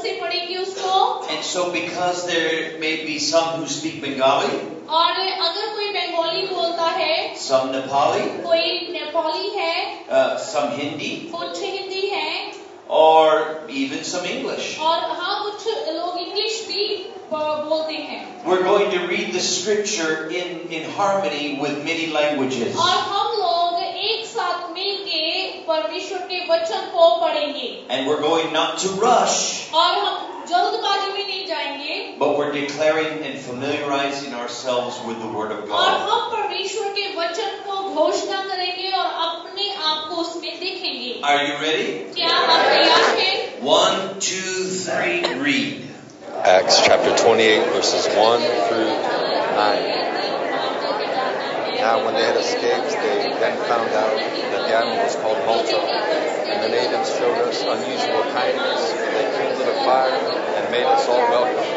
से पढ़ेंगे उसको. And so because there may be some who speak Bengali, और अगर कोई बंगाली बोलता है, some Nepali, कोई नेपाली है, some Hindi, कुछ हिंदी है, or even some English. और हाँ कुछ लोग इंग्लिश भी बोलते हैं. We're going to read the scripture in harmony with many languages. और हम लोग एक साथ मिलके परमेश्वर के वचन को पढ़ेंगे. And we're going not to rush, और हम जल्दबाजी में नहीं जाएंगे. but we're declaring and familiarizing ourselves with the Word of और God. हम परमेश्वर के वचन को घोषणा करेंगे और अपने आप को उसमें देखेंगे. Are you ready? क्या आप तैयार हैं? 1, 2, 3, read. Acts chapter 28, verses 1 through 9. Now when they had escaped, they then found out that the island was called Malta, and the natives showed us unusual kindness. They kindled a fire and made us all welcome,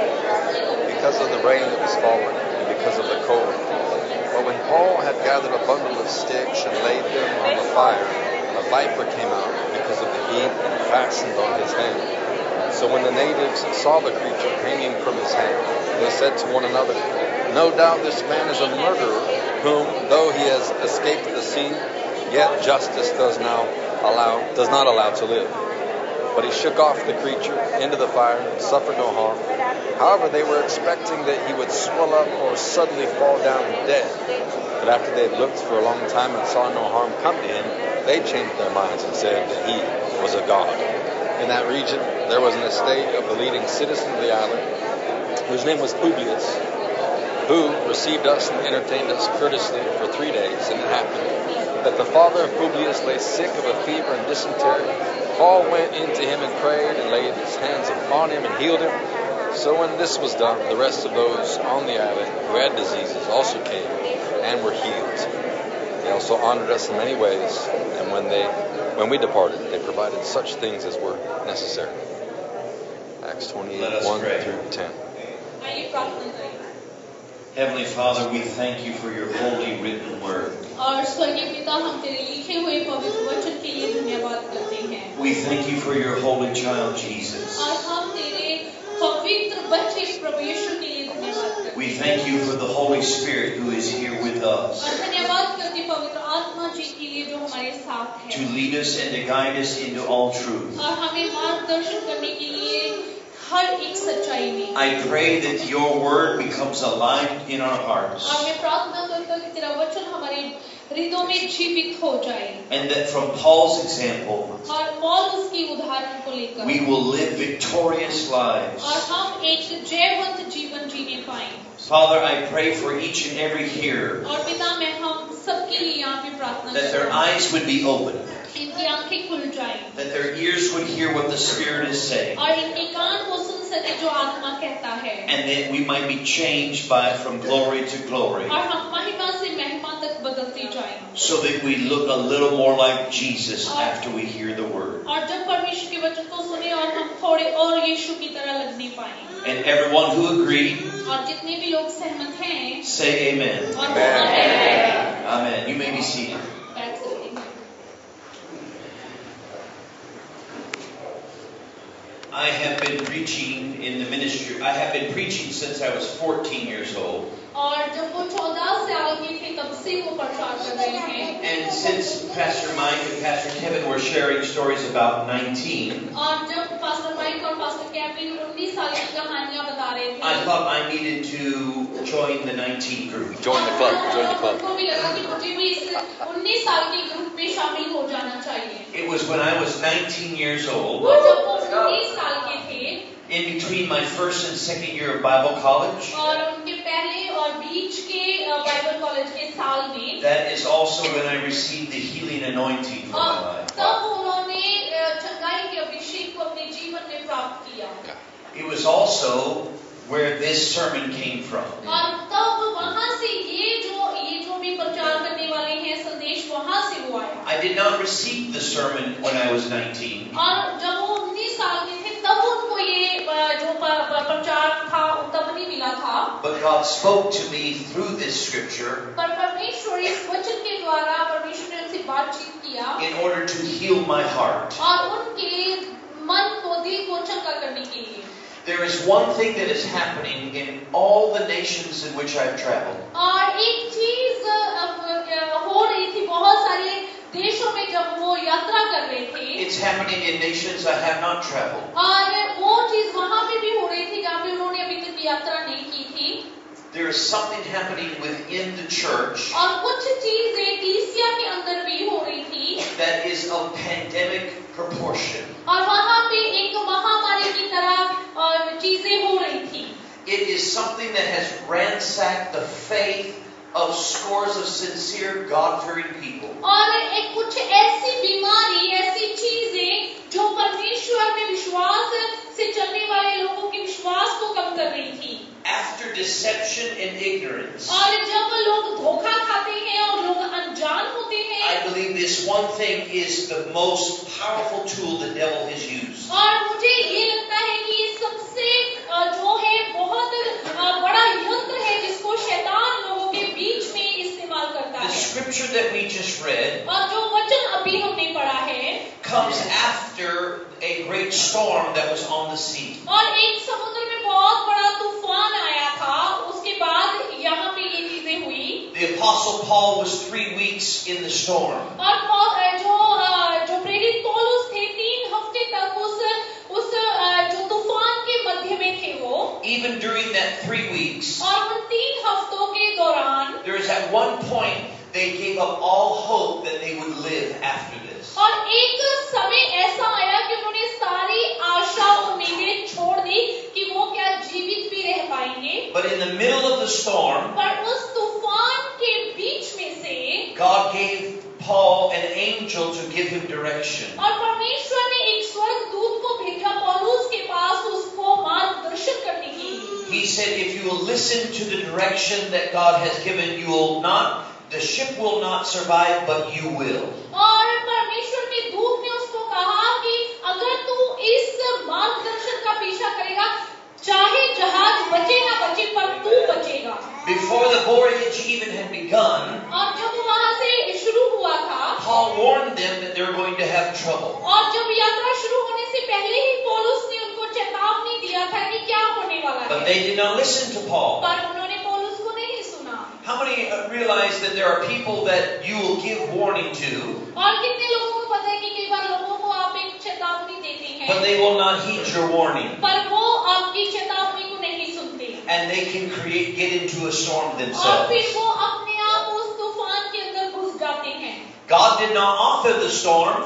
because of the rain that was falling and because of the cold. But when Paul had gathered a bundle of sticks and laid them on the fire, a viper came out because of the heat and fastened on his hand. So when the natives saw the creature hanging from his hand, they said to one another, "No doubt this man is a murderer, whom, though he has escaped the sea, yet justice does not allow to live." But he shook off the creature into the fire and suffered no harm. However, they were expecting that he would swell up or suddenly fall down dead. But after they had looked for a long time and saw no harm come to him, they changed their minds and said that he was a god. In that region, there was an estate of the leading citizen of the island, whose name was Publius, who received us and entertained us courteously for 3 days. And it happened that the father of Publius lay sick of a fever and dysentery. Paul went into him and prayed and laid his hands upon him and healed him. So when this was done, the rest of those on the island who had diseases also came and were healed. They also honored us in many ways, and when we departed, they provided such things as were necessary. Acts 28, 1 through 10. आइए प्रार्थना करें. Heavenly Father, we thank you for your holy written word. और स्वर्गीय पिता, हम तेरे लिखे हुए पवित्र वचन के लिए धन्यवाद करते हैं. We thank you for your holy child, Jesus. और हम तेरे पवित्र बच्चे प्रभु यीशु के लिए धन्यवाद करते हैं. We thank you for the Holy Spirit who is here with us और धन्यवाद करते हैं पवित्र आत्मा जी के लिए जो हमारे साथ है. to lead us and to guide us into all truth. और हमें मार्गदर्शन करने के लिए हर एक सच्चाई में. I pray that your word becomes alive in our hearts, और मैं प्रार्थना करता हूँ कि तेरा वचन हमारे हृदयों में जीवित हो जाए. and that from Paul's example, और पौल उसकी उदाहरण को लेकर we will live victorious lives. और हम एक जयवंत जीवन जीने पाएं. Father, I pray for each and every hearer और पिता, मैं हम सबके लिए यहाँ पे प्रार्थना that करता their हूँ. eyes would be opened, इनकी आंखें खुल जाएं. that their ears would hear what the Spirit is saying, और इनके कान को सुन सके जो आत्मा कहता है. and that we might be changed from glory to glory, और हम महिमा से महिमा तक बदलते जाएं. so that we look a little more like Jesus after we hear the word. और जब परमेश्वर के वचन को सुने और हम थोड़े और यीशु की तरह लगने पाएं. And everyone who agreed, और जितने भी लोग सहमत हैं say amen. और आमेन. Amen. You may be seated. बैठ सकते हैं. I have been preaching in the ministry. I have been preaching since I was 14 years old. और जब वो 14 साल के थे तब से वो प्रचार कर रहे हैं. And since Pastor Mike and Pastor Kevin were sharing stories about 19, और जब पास्टर माइक और पास्टर केविन 19 साल की कहानियां बता रहे थे, I thought I needed to join the 19 group. Join the club, join the club. उनको भी लगा कि मुझे भी इस 19 साल के ग्रुप में शामिल हो जाना चाहिए. It was when I was 19 years old, वो जब वो 19 साल के थे, in between my first and second year of Bible college. और उनके पहले और बीच के बाइबल कॉलेज के साल में, That is also when I received the healing anointing for my life. तब उन्होंने चंगाई के अभिषेक को अपने जीवन में प्राप्त किया. It was also where this sermon came from. और तब वहाँ से ये जो भी प्रचार करने वाले हैं संदेश वहाँ से वो आया. I did not receive the sermon when I was 19. और जब वो 19 साल के थे तब उनको ये जो प्रचार था तब नहीं मिला था. But God spoke to me through this scripture पर परमेश्वर इस वचन के द्वारा परमेश्वर ने उनसे बातचीत किया in order to heal my heart. और उनके मन को दिल को चंगा करने is one thing that is happening in all the nations in which I've traveled. और एक चीज हो रही थी बहुत सारे देशों में जब वो यात्रा कर रहे थे. It's happening in nations I have not traveled. और वो चीज वहां पे भी हो रही थी जहाँ पे उन्होंने अभी तक यात्रा नहीं की थी. There is something happening within the church और कुछ चीजें कलीसिया के अंदर भी हो रही थी that is of pandemic proportion. और वहां पे एक महामारी की तरह चीजें हो रही थी. It is something that has ransacked the faith of scores of sincere God-fearing people. और एक कुछ ऐसी बीमारी, ऐसी चीजें जो परमेश्वर में विश्वास से चलने वाले लोगों के विश्वास को कम कर रही थी. After deception and ignorance, और जब लोग धोखा खाते हैं और लोग अनजान होते हैं, I believe this one thing is the most powerful tool the devil has used. और मुझे ये लगता है कि ये सबसे जो है बहुत बड़ा यंत्र है जिसको शैतान लोगों के बीच में इस्तेमाल करता The है. scripture that we just read और जो वचन अभी हमने पढ़ा है comes after a great storm that was on the sea. और एक समुद्र में बहुत बड़ा तूफान आया था, उसके बाद यहाँ पे ये चीजें हुई. The apostle Paul was 3 weeks in the storm. और जो प्रेरित पौलुस थे 3 हफ्ते तक उस जो तूफान के मध्य में थे वो. Even during that 3 weeks, और उन 3 हफ्तों के दौरान there is at one point they gave up all hope that they would live after this. और एक समय ऐसा आया कि उन्होंने सारी आशा उम्मीदें छोड़ दी कि वो क्या जीवित भी रह पाएंगे. But in the middle of the storm, पर उस तूफान के बीच में से God gave Paul an angel to give him direction. और परमेश्वर ने एक स्वर्गदूत को भेजा पौलुस के पास उसको मार्गदर्शन करने के लिए. He said, if you will listen to the direction that God has given, the ship will not survive, but you will. और परमेश्वर के दूत ने उसको कहा कि अगर तू इस मार्गदर्शन का पीछा करेगा, चाहे जहाज बचे ना बचे पर तू बचेगा. Before the voyage even had begun, और जब वहां से शुरू हुआ था, Paul warned them that they were going to have trouble. और जब यात्रा शुरू होने से पहले ही पौलुस ने उनको चेतावनी दिया था कि क्या होने वाला है. But they did not listen to Paul. पर उन्होंने पौलुस को नहीं सुना. How many realize that there are people that you will give warning to, और कितने लोगों को पता है कि कई बार लोगों को आप एक चेतावनी देते हैं, but they will not heed your warning, पर वो आपकी चेतावनी को नहीं सुनते, and they can get into a storm और themselves. फिर वो अपने आप उस तूफान के अंदर घुस जाते हैं. God did not author the storm.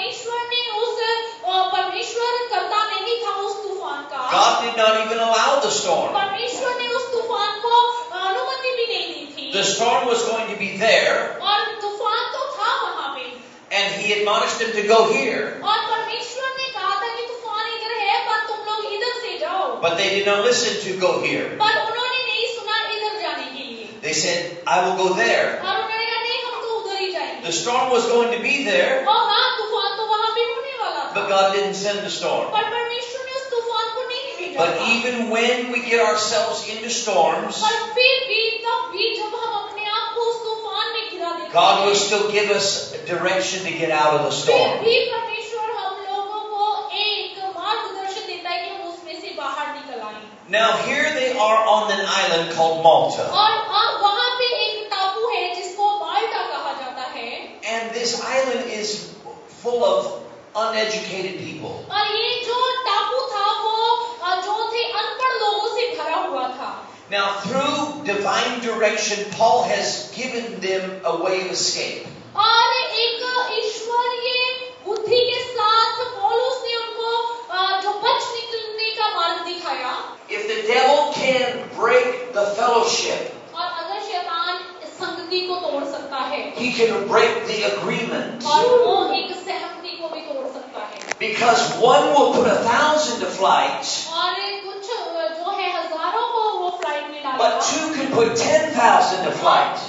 परमेश्वर करता नहीं था उस तूफान का. God did not even allow the storm. परमेश्वर ने उस तूफान को अनुमति भी नहीं दी थी. The storm was going to be there, और तूफान तो था वहाँ पे. and he admonished them to go here. और परमेश्वर ने कहा था कि तूफान इधर है पर तुम लोग इधर से जाओ. But they did not listen to go here. पर उन्होंने नहीं सुना इधर जाने के लिए. They said, I will go there. और उन्होंने कहा नहीं हम तो उधर ही जाएंगे. The storm was going to be there, और हाँ तूफान तो वहाँ पे होने वाला था. but God didn't send the storm. पर परमेश्वर ने उस तूफान को नहीं भेजा But था. even when we get ourselves into storms, पर फिर भी तब भी जब हम अपने आप को उस तूफान में गिरा देते God will हैं, still give us direction to get out of the फिर storm. भी परमेश्वर हम लोगों को एक मार्गदर्शन देता है कि हम उसमें से बाहर निकल आए. Now here they are on an island called Malta. और वहाँ पे एक टापू है जिसको माल्टा कहा जाता है. And this island is full of uneducated people. और ये जो टापू था वो जो थे अनपढ़ लोगों से भरा हुआ था. Now through divine direction, Paul has given them a way of escape. और एक ईश्वरीय बुद्धि के साथ पौलुस ने उनको जो बच निकलने का मार्ग दिखाया. If the devil can break the fellowship, और अगर शैतान संगति को तोड़ सकता है, he can break the agreement. और वो एक सहमति को भी तोड़ सकता है. Because one will put 1,000 to flight, और कुछ जो है हजारों को वो फ्लाइट में डालेगा. but two can put 10,000 to flight.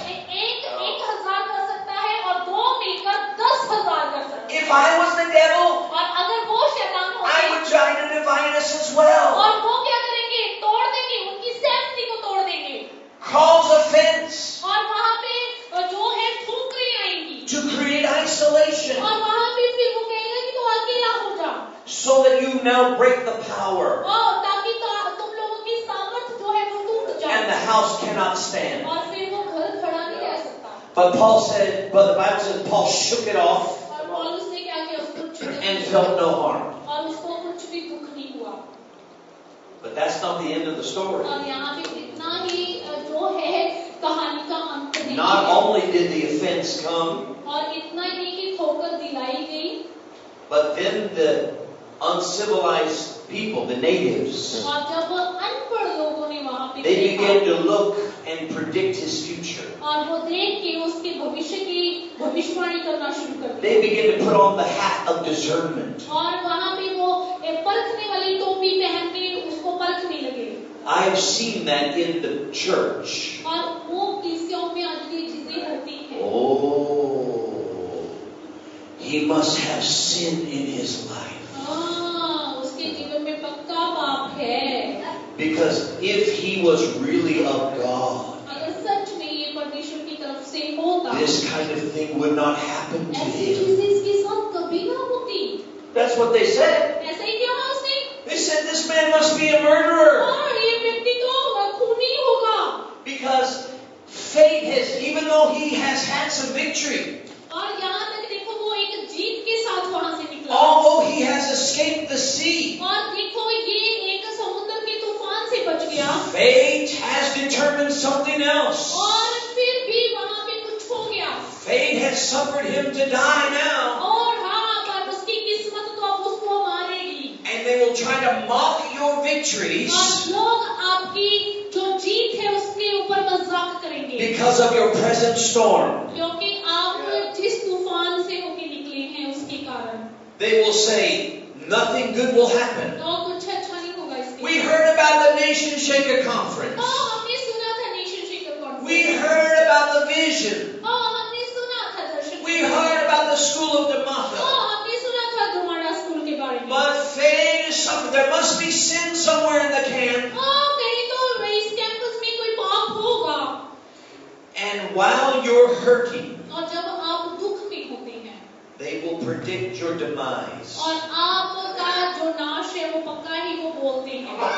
एक हजार कर सकता है और दो मिलकर 10,000 कर सकता है. If I was the devil, और अगर वो शैतान I होते would try to divide us as well. और वो क्या करेंगे, तोड़ देंगे, उनकी सहमति को तोड़ देंगे. Cause offense, और वहाँ पे जो है ठोकरें आएंगी. to create isolation, और वहाँ पे फिर वो कहेगा कि तू अकेला हो जा. so that you now break the power. और ताकि house cannot stand. और फिर वो घर खड़ा नहीं रह सकता। But the Bible says Paul shook it off और पौलुस ने क्या किया, उसको छुड़ा and felt no harm. और उसको कुछ भी दुख नहीं हुआ। But that's not the end of the story. और यहाँ पे इतना ही जो है कहानी का अंत नहीं Not है। only did the offense come, और इतना ही नहीं कि ठोकर दिलाई गई, but then the uncivilized people, the natives, और जब अनपढ़ लोगों ने वहाँ पे they began देखा to look and predict his future. और वो देख के उसके भविष्य की भविष्यवाणी करना शुरू कर They दिया began to put on the hat of discernment. और वहाँ पे वो एक परखने वाली टोपी पहन के उसको परखने लगे। I've seen that in the church. और वो कलीसियाओं में आज ये चीजें होती हैं। Oh, he must have sin in his life. हाँ, उसके जीवन में पक्का पाप है। Because if he was really of God, अगर सच में ये परमेश्वर की तरफ से होता, this kind of thing would not happen to ऐसी him. चीजें इसके साथ कभी ना होती। That's what they said. ऐसा ही क्या हुआ उसने? They said this man must be a murderer. और ये व्यक्ति तो खूनी होगा। Because fate has, even though he has had some victory, और यहाँ तक देखो वो एक जीत के साथ वहाँ से निकला। although he has escaped the sea, और देखो ये एक समुद्र के तूफान से बच गया। fate has determined something else. और फिर भी वहाँ पे कुछ हो गया। Fate has suffered him to die now. और हाँ, पर उसकी किस्मत तो अब उसको मारेगी। And they will try to mock your victories और लोग आपकी जो जीत है उसके ऊपर मजाक करेंगे। because of your present storm. क्योंकि आप जिस तूफान से होके निकले हैं उसके कारण। They will say, nothing good will happen. तो कुछ अच्छा नहीं होगा इसके। We heard about the Nation Shaker Conference. हमने सुना था nation shaker conference. We heard about the vision. हमने सुना था दर्शन। We heard about the School of Damatha. हमने सुना था दुमाड़ा स्कूल के बारे में। But fate is something. There must be sin somewhere in the camp. कहीं तो इस कैंपस में कोई पाप होगा। And while you're hurting, और जब आप दुख में होते हैं they will predict your demise. और आपका जो नाश है वो पक्का ही वो बोलते हैं।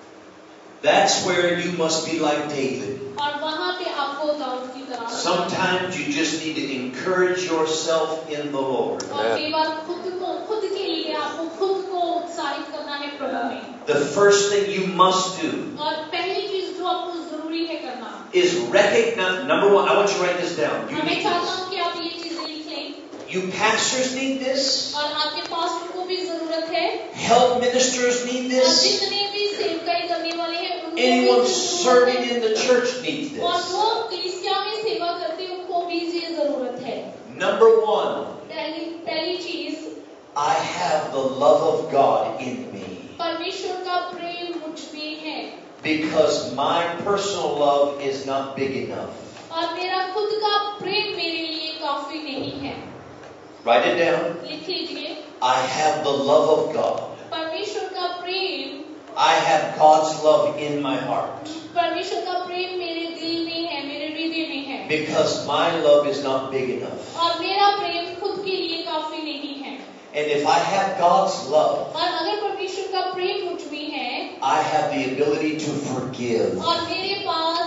That's where you must be like David. और वहाँ पे आपको दाऊद की तरह Sometimes you just need to encourage yourself in the Lord. और कई बार खुद के लिए आपको खुद को उत्साहित करना है प्रभु में। The first thing you must do और पहली चीज जो आपको जरूरी है करना is recognize, number one, I want you to write this down. You मैं need चाहता this. हूँ कि आप ये चीजें लिख लें You pastors need this. और आपके पास्टर को भी जरूरत है Help ministers need और this. जितने भी सेवकाई करने वाले हैं उनको भी Anyone जरूरत serving है in the church needs और this. जो कलीसिया में सेवा करते हैं उनको भी ये जरूरत है। Number one, पहली चीज I have the love of God in me. परमेश्वर का प्रेम मुझ में है Because my personal love is not big enough. और मेरा खुद का प्रेम मेरे लिए काफी नहीं है। Write it down. लिख लीजिए, I have the love of God. परमेश्वर का प्रेम, I have God's love in my heart. परमेश्वर का प्रेम मेरे दिल में है, मेरे हृदय में है। Because my love is not big enough. और मेरा प्रेम खुद के लिए काफी नहीं है। And if I have God's love, और अगर परमेश्वर का प्रेम मुझ में है I have the ability to forgive और मेरे पास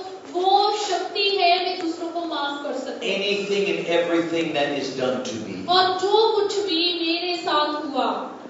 वो शक्ति है मैं दूसरों को माफ कर सकती हूँ। anything and everything that is done to me. और जो कुछ भी मेरे साथ हुआ,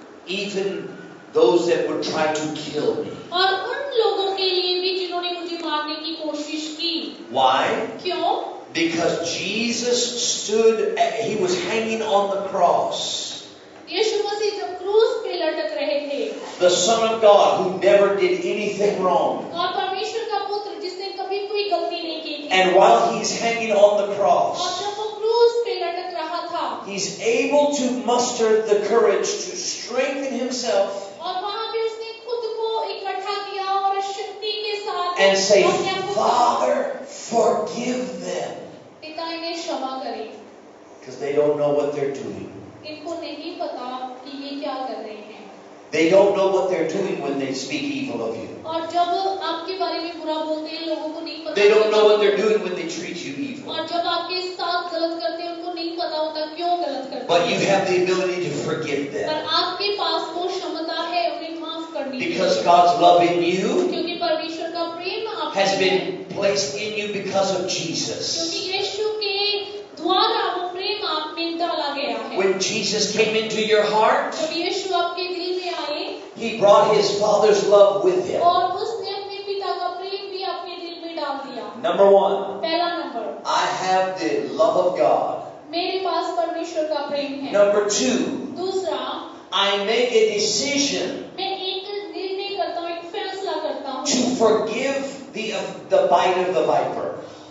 Even those that would try to kill me. और उन लोगों के लिए भी जिन्होंने मुझे मारने की कोशिश की। Why? क्यों? Because Jesus stood, he was hanging on the cross. यीशु मसीह जब क्रूस पे लटक रहे थे, The Son of God who never did anything wrong. और परमेश्वर का पुत्र जिसने कभी कोई गलती नहीं की थी, And while he's hanging on the और cross, जब वो क्रूस पे लटक रहा था, he's able to muster the courage to strengthen himself और वहाँ पे उसने खुद को इकट्ठा किया और शक्ति के साथ and say, अपने आप को कहा, Father, forgive them. पिता इन्हें क्षमा करे, Because they don't know what they're doing. इनको नहीं पता कि ये क्या कर रहे हैं। They don't know what they're doing when they speak evil of you. और जब आपके बारे में बुरा बोलते हैं लोगों को नहीं पता। They don't know what they're doing when they treat you evil. और जब आपके साथ गलत करते हैं उनको नहीं पता होता क्यों गलत करते हैं। But you have the ability to forgive पर them. आपके पास वो क्षमता है उन्हें माफ करने की। Because God's love in you क्योंकि परमेश्वर का प्रेम आप has been placed in you because of Jesus. क्योंकि यीशु के द्वारा वो प्रेम आप में डाला गया है। When Jesus came into your heart, जब यीशु आपके दिल में आए He brought His Father's love with Him. और उसने अपने पिता का प्रेम भी अपने दिल में डाल दिया। Number one, पहला number, I have the love of God. मेरे पास परमेश्वर का प्रेम है। Number two, दूसरा, I make a decision मैं एक निर्णय करता हूँ, एक फैसला करता हूँ to forgive the bite of the viper.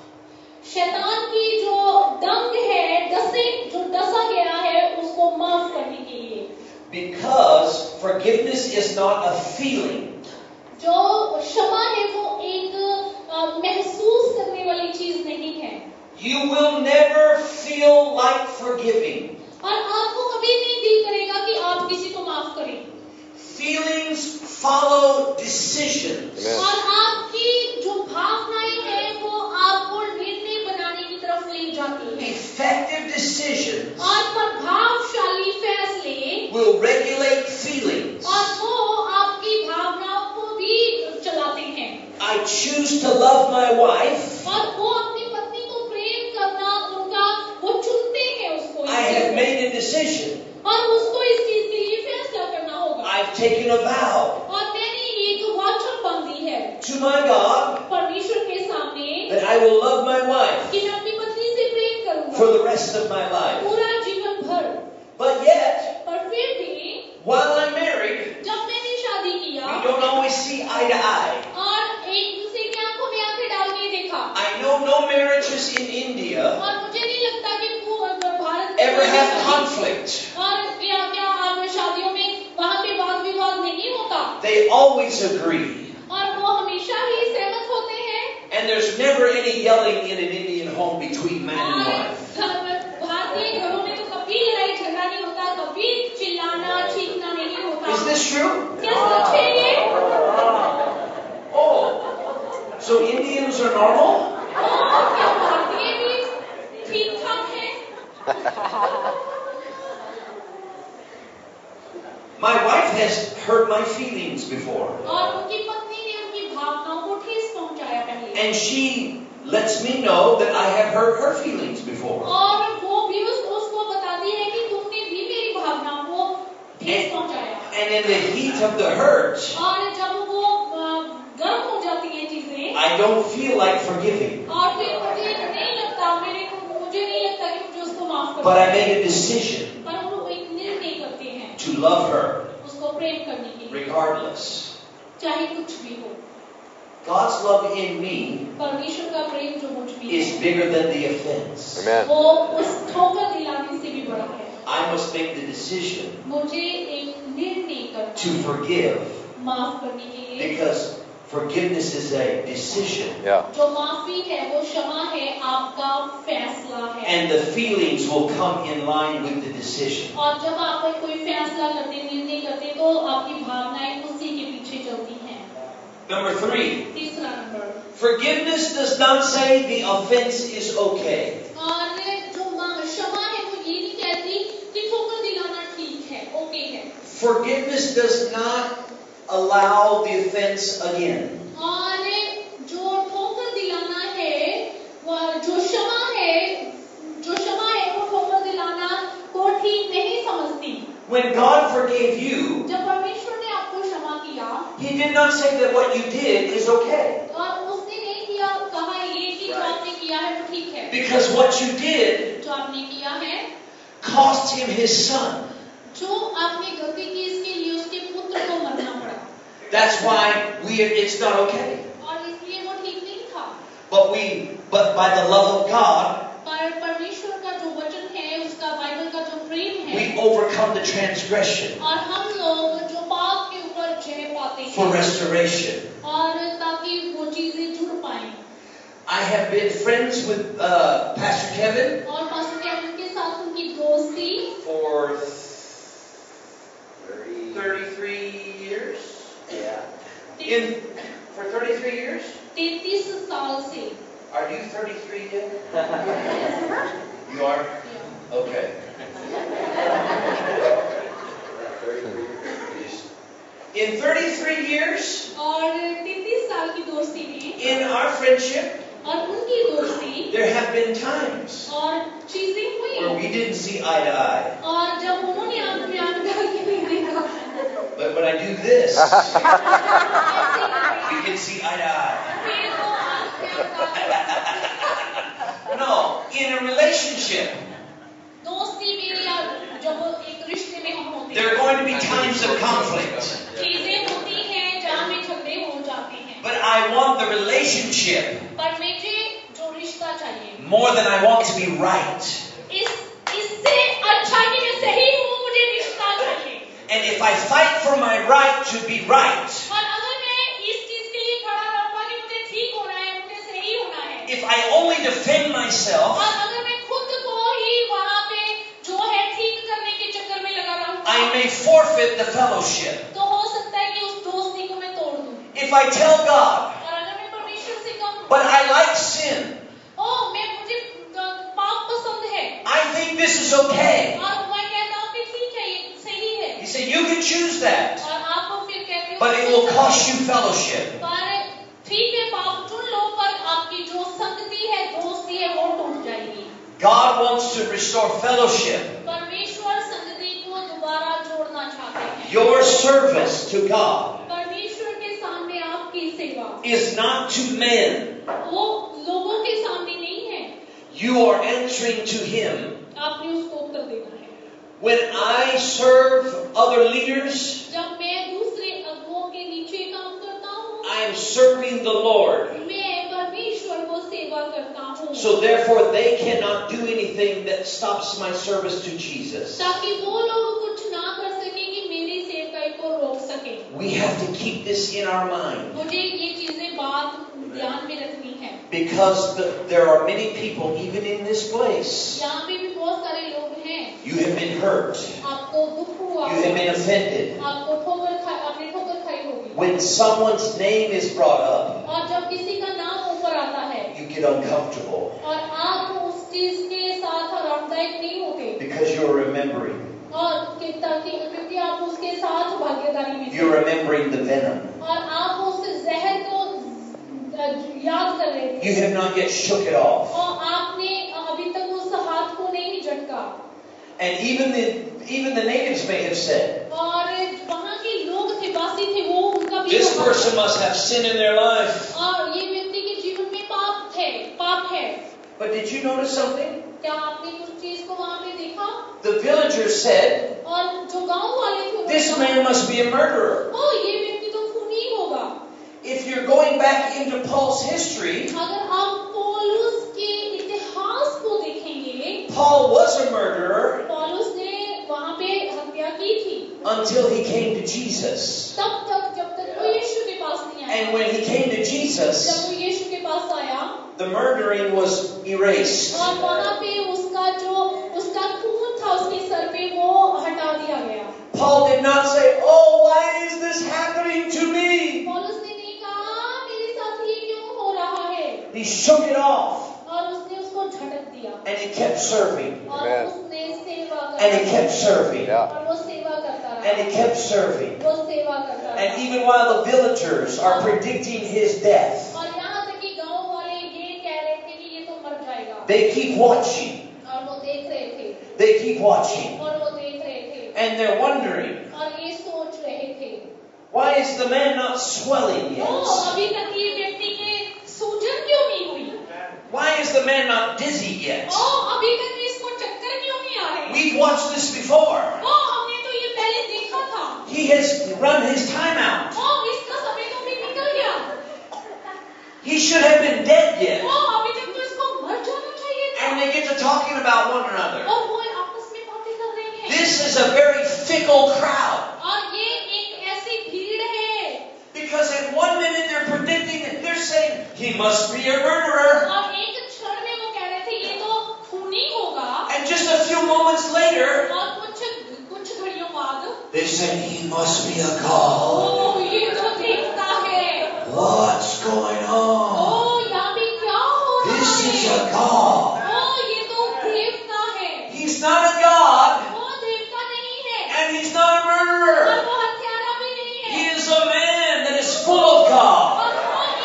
शैतान की जो डंक है, जो डसा गया है, उसको माफ करने के लिए। Because forgiveness is not a feeling. जो क्षमा है वो एक महसूस करने वाली चीज नहीं है। You will never feel like forgiving. और आपको कभी नहीं दिल करेगा कि आप किसी को माफ करें। Feelings follow decisions. Amen. और आपकी जो भावनाएं हैं वो आपको निर्णय बनाने की तरफ ले जाती है। Effective decisions और प्रभावशाली फैसले will regulate feelings. और वो आपकी भावनाओं को भी चलाते हैं। I choose to love my wife. और वो अपनी पत्नी को प्रेम करना उनका वो चुनते हैं उसको। I have made a decision. और उसको इस चीज के लिए फैसला करना होगा। I've taken a vow और मैंने एक वचन बांधी है to my God परमेश्वर के सामने that I will love my wife कि मैं अपनी पत्नी से प्रेम for करूंगा the rest of my life. पूरा जीवन भर। But yet, पर फिर भी while I'm married, जब मैंने शादी we किया don't always see eye to eye. और एक दूसरे की आंखों में आंखें डाल के देखा I know no marriages in India और मुझे नहीं लगता कि वो भारत में ever कोई have शादी- conflict. और क्या आप शादियों में वहाँ पे वाद विवाद नहीं होता They always agree. और वो हमेशा ही सहमत होते हैं। And there's never any yelling in an Indian home between man and और wife. भारतीय घरों में तो कभी लड़ाई झगड़ा नहीं होता, कभी चिल्लाना चीखना नहीं होता। Is this true? क्या सच है ये? Oh, so Indians are normal? क्या भारतीय भी ठीक ठाक है? My wife has hurt my feelings before. और उनकी पत्नी ने उनकी भावनाओं को ठेस पहुंचाया पहले। And she lets me know that I have hurt her feelings before. और वो भी उसको बताती है कि तुमने भी मेरी भावनाओं को ठेस पहुंचाया। And in the heat of the hurt, और जब वो गर्म हो जाती हैं चीजें I don't feel like forgiving. और फिर मुझे नहीं लगता कि मुझे उसको माफ But I करना make a decision पर हम लोग एक निर्णय करते हैं to love her उसको प्रेम करने के लिए, regardless. चाहे कुछ भी हो। God's love in me परमेश्वर का प्रेम जो मुझ में is है bigger than the offense. Amen. वो उस ठोकर दिलाने से भी बड़ा है। I must make the decision मुझे एक निर्णय करना to है forgive माफ करने के लिए। because forgiveness is a decision. Yeah. जो माफी है वो क्षमा है, आपका फैसला है। And the feelings will come in line with the decision. और जब आप कोई फैसला करते निर्णय करते तो आपकी भावनाएं उसी के पीछे चलती हैं। Number 3, तीसरा number, forgiveness does not say the offense is okay. और जो क्षमा है वो ये नहीं कहती कि ठोकर दिलाना ठीक है, ओके है। Forgiveness does not allow the offense again. और जो ठोकर दिलाना है वो जो क्षमा है वो ठोकर दिलाना को ठीक नहीं समझती। When God forgave you, जब परमेश्वर ने आपको क्षमा किया He did not say that what you did is okay. और उसने नहीं कहा ये कि जो आपने किया है वो ठीक है। Because what you did जो आपने किया है, cost Him His Son. जो आपने गलती की इसके लिए उसके पुत्र को मरना पड़ा That's why it's not okay. और इसलिए वो ठीक नहीं था। But by the love of God, पर परमेश्वर का जो वचन है, उसका बाइबल का जो प्रेम है, we overcome the transgression और हम लोग जो पाप के ऊपर जय पाते for हैं restoration. और ताकि वो चीजें जुड़ पाएं। I have been friends with Pastor Kevin और पास्टर केविन के साथ उनकी दोस्ती for 33 years. For 33 years? 33 साल से। Are you 33 yet? You are? Okay. In 33 years, और 33 साल साल की दोस्ती में In our friendship, और उनकी दोस्ती there have been times और चीजें हुई where we didn't see eye to eye. और जब उन्होंने आंख में आंख डाल के नहीं देखा But when I do this, ऐसे we can see eye to eye. फिर वो आंख में आंख डाल No, in a relationship, दोस्ती में या जब एक रिश्ते में हम होते there are going to be times of conflict. चीजें होती हैं जहाँ में झगड़े हो जाते हैं But I want the relationship पर मुझे जो रिश्ता चाहिए more than I want to be right. इससे अच्छा कि मैं सही हूँ मुझे रिश्ता चाहिए And if I fight for my right to be right, और अगर मैं इस चीज के लिए खड़ा रहूंगा कि मुझे ठीक होना है मुझे सही होना है if I only defend myself, और अगर मैं खुद को ही वहाँ पे जो है ठीक करने के चक्कर में लगा रहूंगा I may forfeit the fellowship. तो हो सकता है कि उस दोस्ती को मैं तोड़ दूं If I tell God, और अगर मैं परमेश्वर से कहूँ but I like sin, मुझे पाप पसंद है I think this is okay. और मैं कहता हूँ कि ठीक है ये सही है You say, you can choose that, और आप फिर कहते हो but it will cost you fellowship. पर ठीक है पाप चुन लो पर आपकी जो संगति है दोस्ती है वो टूट जाएगी God wants to restore fellowship. परमेश्वर संगति को दोबारा जोड़ना चाहते हैं Your service to God परमेश्वर के सामने आपकी सेवा is not to men. वो लोगों के सामने नहीं है You are answering to Him. आपने उसको उत्तर देना है When I serve other leaders, जब मैं दूसरे अगुओं के नीचे काम करता हूँ I am serving the Lord. मैं परमेश्वर को सेवा करता हूँ So therefore they cannot do anything that stops my service to Jesus. ताकि वो लोग कुछ ना कर सके कि मेरी सेवकाई को रोक सके We have to keep this in our mind. मुझे ये चीजें बात ध्यान में रखनी है Because there are many people, even in this place, यहाँ पे भी बहुत सारे लोग हैं you have been hurt. आपको दुख हुआ You have been offended. आपको आपने ठोकर खाई होगी When someone's name is brought up, और जब किसी का नाम ऊपर आता है you get uncomfortable और आप उस चीज के साथ आरामदायक नहीं होते because you're remembering. और क्योंकि आप उसके साथ भागीदारी में You're remembering the venom. और आप उस जहर को याद कर रहे थे You have not yet shook it off. और आपने अभी तक उस हाथ को नहीं झटका And even the natives may have said, और वहाँ के लोग थे वासी थे वो उनका भी this person must have sin in their life. और ये व्यक्ति के जीवन में पाप है But did you notice something? क्या आपने कुछ चीज को वहाँ पे देखा The villagers said, और जो गांव वाले थे वो this man must be a murderer. ये व्यक्ति तो खूनी होगा If you're going back into Paul's history, अगर आप पौलुस के इतिहास को देखेंगे Paul was a murderer पौलुस ने वहाँ पे हत्या की थी until he came to Jesus. तब तक जब तक वो यीशु के पास नहीं आया And when he came to जब Jesus, वो यीशु के पास आया the murdering was erased. और वहाँ पे उसका खून था उसके सर पे वो हटा दिया गया Paul did not say, oh, why is this happening to me? पौलुस ने नहीं कहा मेरे साथ ये क्यों हो रहा है He shook it off और उसने उसको झटक दिया and he kept serving. और Amen. उसने सेवा And he करता kept serving. Yeah. और वो सेवा करता And रहा he kept serving. वो सेवा करता And रहा even while the villagers are predicting his death, और यहाँ तक कि गांव वाले ये कह रहे थे कि ये तो मर जाएगा they keep watching. और वो देख रहे थे They keep watching. और वो देख रहे थे And they're wondering, और ये सोच रहे थे why is the man not swelling O yet? अभी तक ये व्यक्ति के सूजन क्यों नहीं हुई Why is the man not dizzy yet? ओ अभी तक इसको चक्कर क्यों नहीं आ रहे We've watched this before. ओ हमने तो ये पहले देखा था He has run his time out. ओ इसका समय तो भी निकल गया He should have been dead yet. ओ अभी तक तो इसको मर जाना चाहिए था And they get to talking about one another. और वो आपस में बातें कर रहे हैं This is a very fickle crowd. और ये एक ऐसी भीड़ है Because at one minute they're predicting it. They're saying, he must be a murderer. और एक क्षण में वो कह रहे थे ये तो खूनी होगा And just a few moments later, और कुछ घड़ियों बाद they say, he must be a god. ओ ये तो देखता है What's going ओ on? यहाँ पे क्या हो रहा This is है a god. ओ ये तो देवता है He's not a god. वो देवता नहीं है And he's not a और murderer. वो हत्यारा भी नहीं He है is a man that is full of God. और वो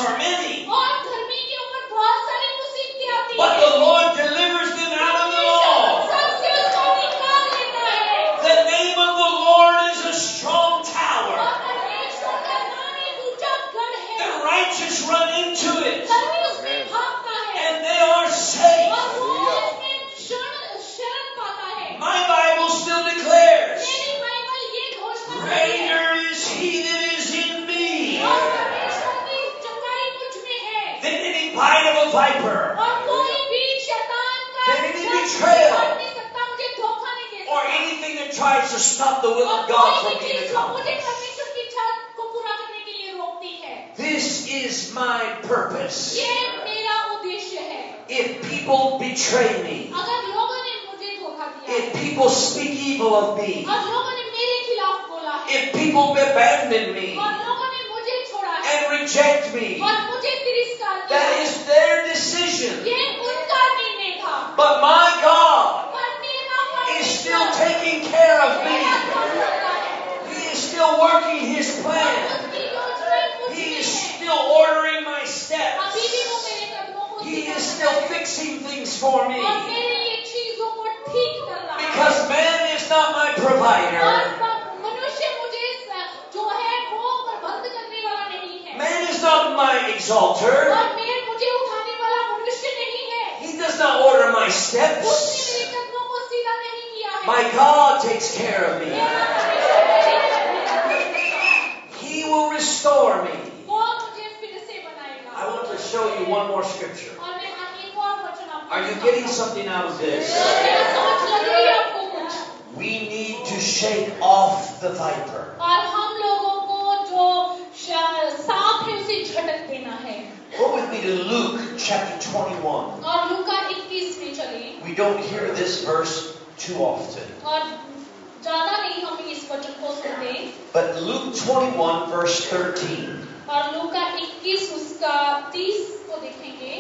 are many, और धर्मी के ऊपर बहुत सारी मुसीबतें आती but हैं। the Lord delivers them out of them all. सबसे उसको निकाल लेता है। The name of the Lord is a strong tower. और परमेश्वर का नाम एक ऊंचा गढ़ है। The righteous run into it, धर्मी उसमें भागता है and they are safe. और वो उसमें शरण पाता है। My Bible still declares, मेरी बाइबल ये घोषणा करती है greater is he that is in me और परमेश्वर की चंगाई मुझ में है than any bite of a viper, और कोई भी शैतान का than any betrayal, कर नहीं सकता, मुझे धोखा नहीं दे or सकता anything that tries to stop the will और of God कोई from भी being चीज जो मुझे accomplished. परमेश्वर की इच्छा को पूरा करने के लिए रोकती है। This is my purpose. ये मेरा उद्देश्य है। If people betray me, अगर लोगों ने मुझे धोखा दिया if people speak evil of me, और लोगों ने मेरे खिलाफ बोला है if people abandon me और लोगों ने मुझे छोड़ा है and reject me, और मुझे तिरस्कार किया that is their decision. ये उनका निर्णय था But my God पर मेरा is still taking care of me. मेरा काम करता है। He is still working His plan. उसकी योजनाएं मुझ He में is हैं। still ordering my steps. अभी भी वो मेरे कदमों को He सीधा is करता still है fixing things for me. और मेरे लिए चीजों को ठीक कर रहा है। Because man is not my provider. और मनुष्य मुझे जो है वो प्रबंध करने वाला नहीं है Man is not my exalter. और मुझे उठाने वाला मनुष्य नहीं है। He does not order my उसने steps. मेरे कदमों को सीधा नहीं किया है। My God takes care of me. मेरा परमेश्वर मुझे ठीक करता है। He will restore me. वो मुझे फिर से बनाएगा। I want to show you one more scripture. और मैं एक और वचन आपको Are you getting something out of this? क्या समझ लग रही है आपको कुछ? We need to shake off the viper. और हम लोगों को जो सांप है उसे झटक देना है। Go with me to Luke chapter 21. और लूका 21 में चलिए। We don't hear this verse too often. और ज्यादा नहीं हम इस वचन को सुनते। But Luke 21 verse 13. और लूका 21 उसका 30 को देखेंगे।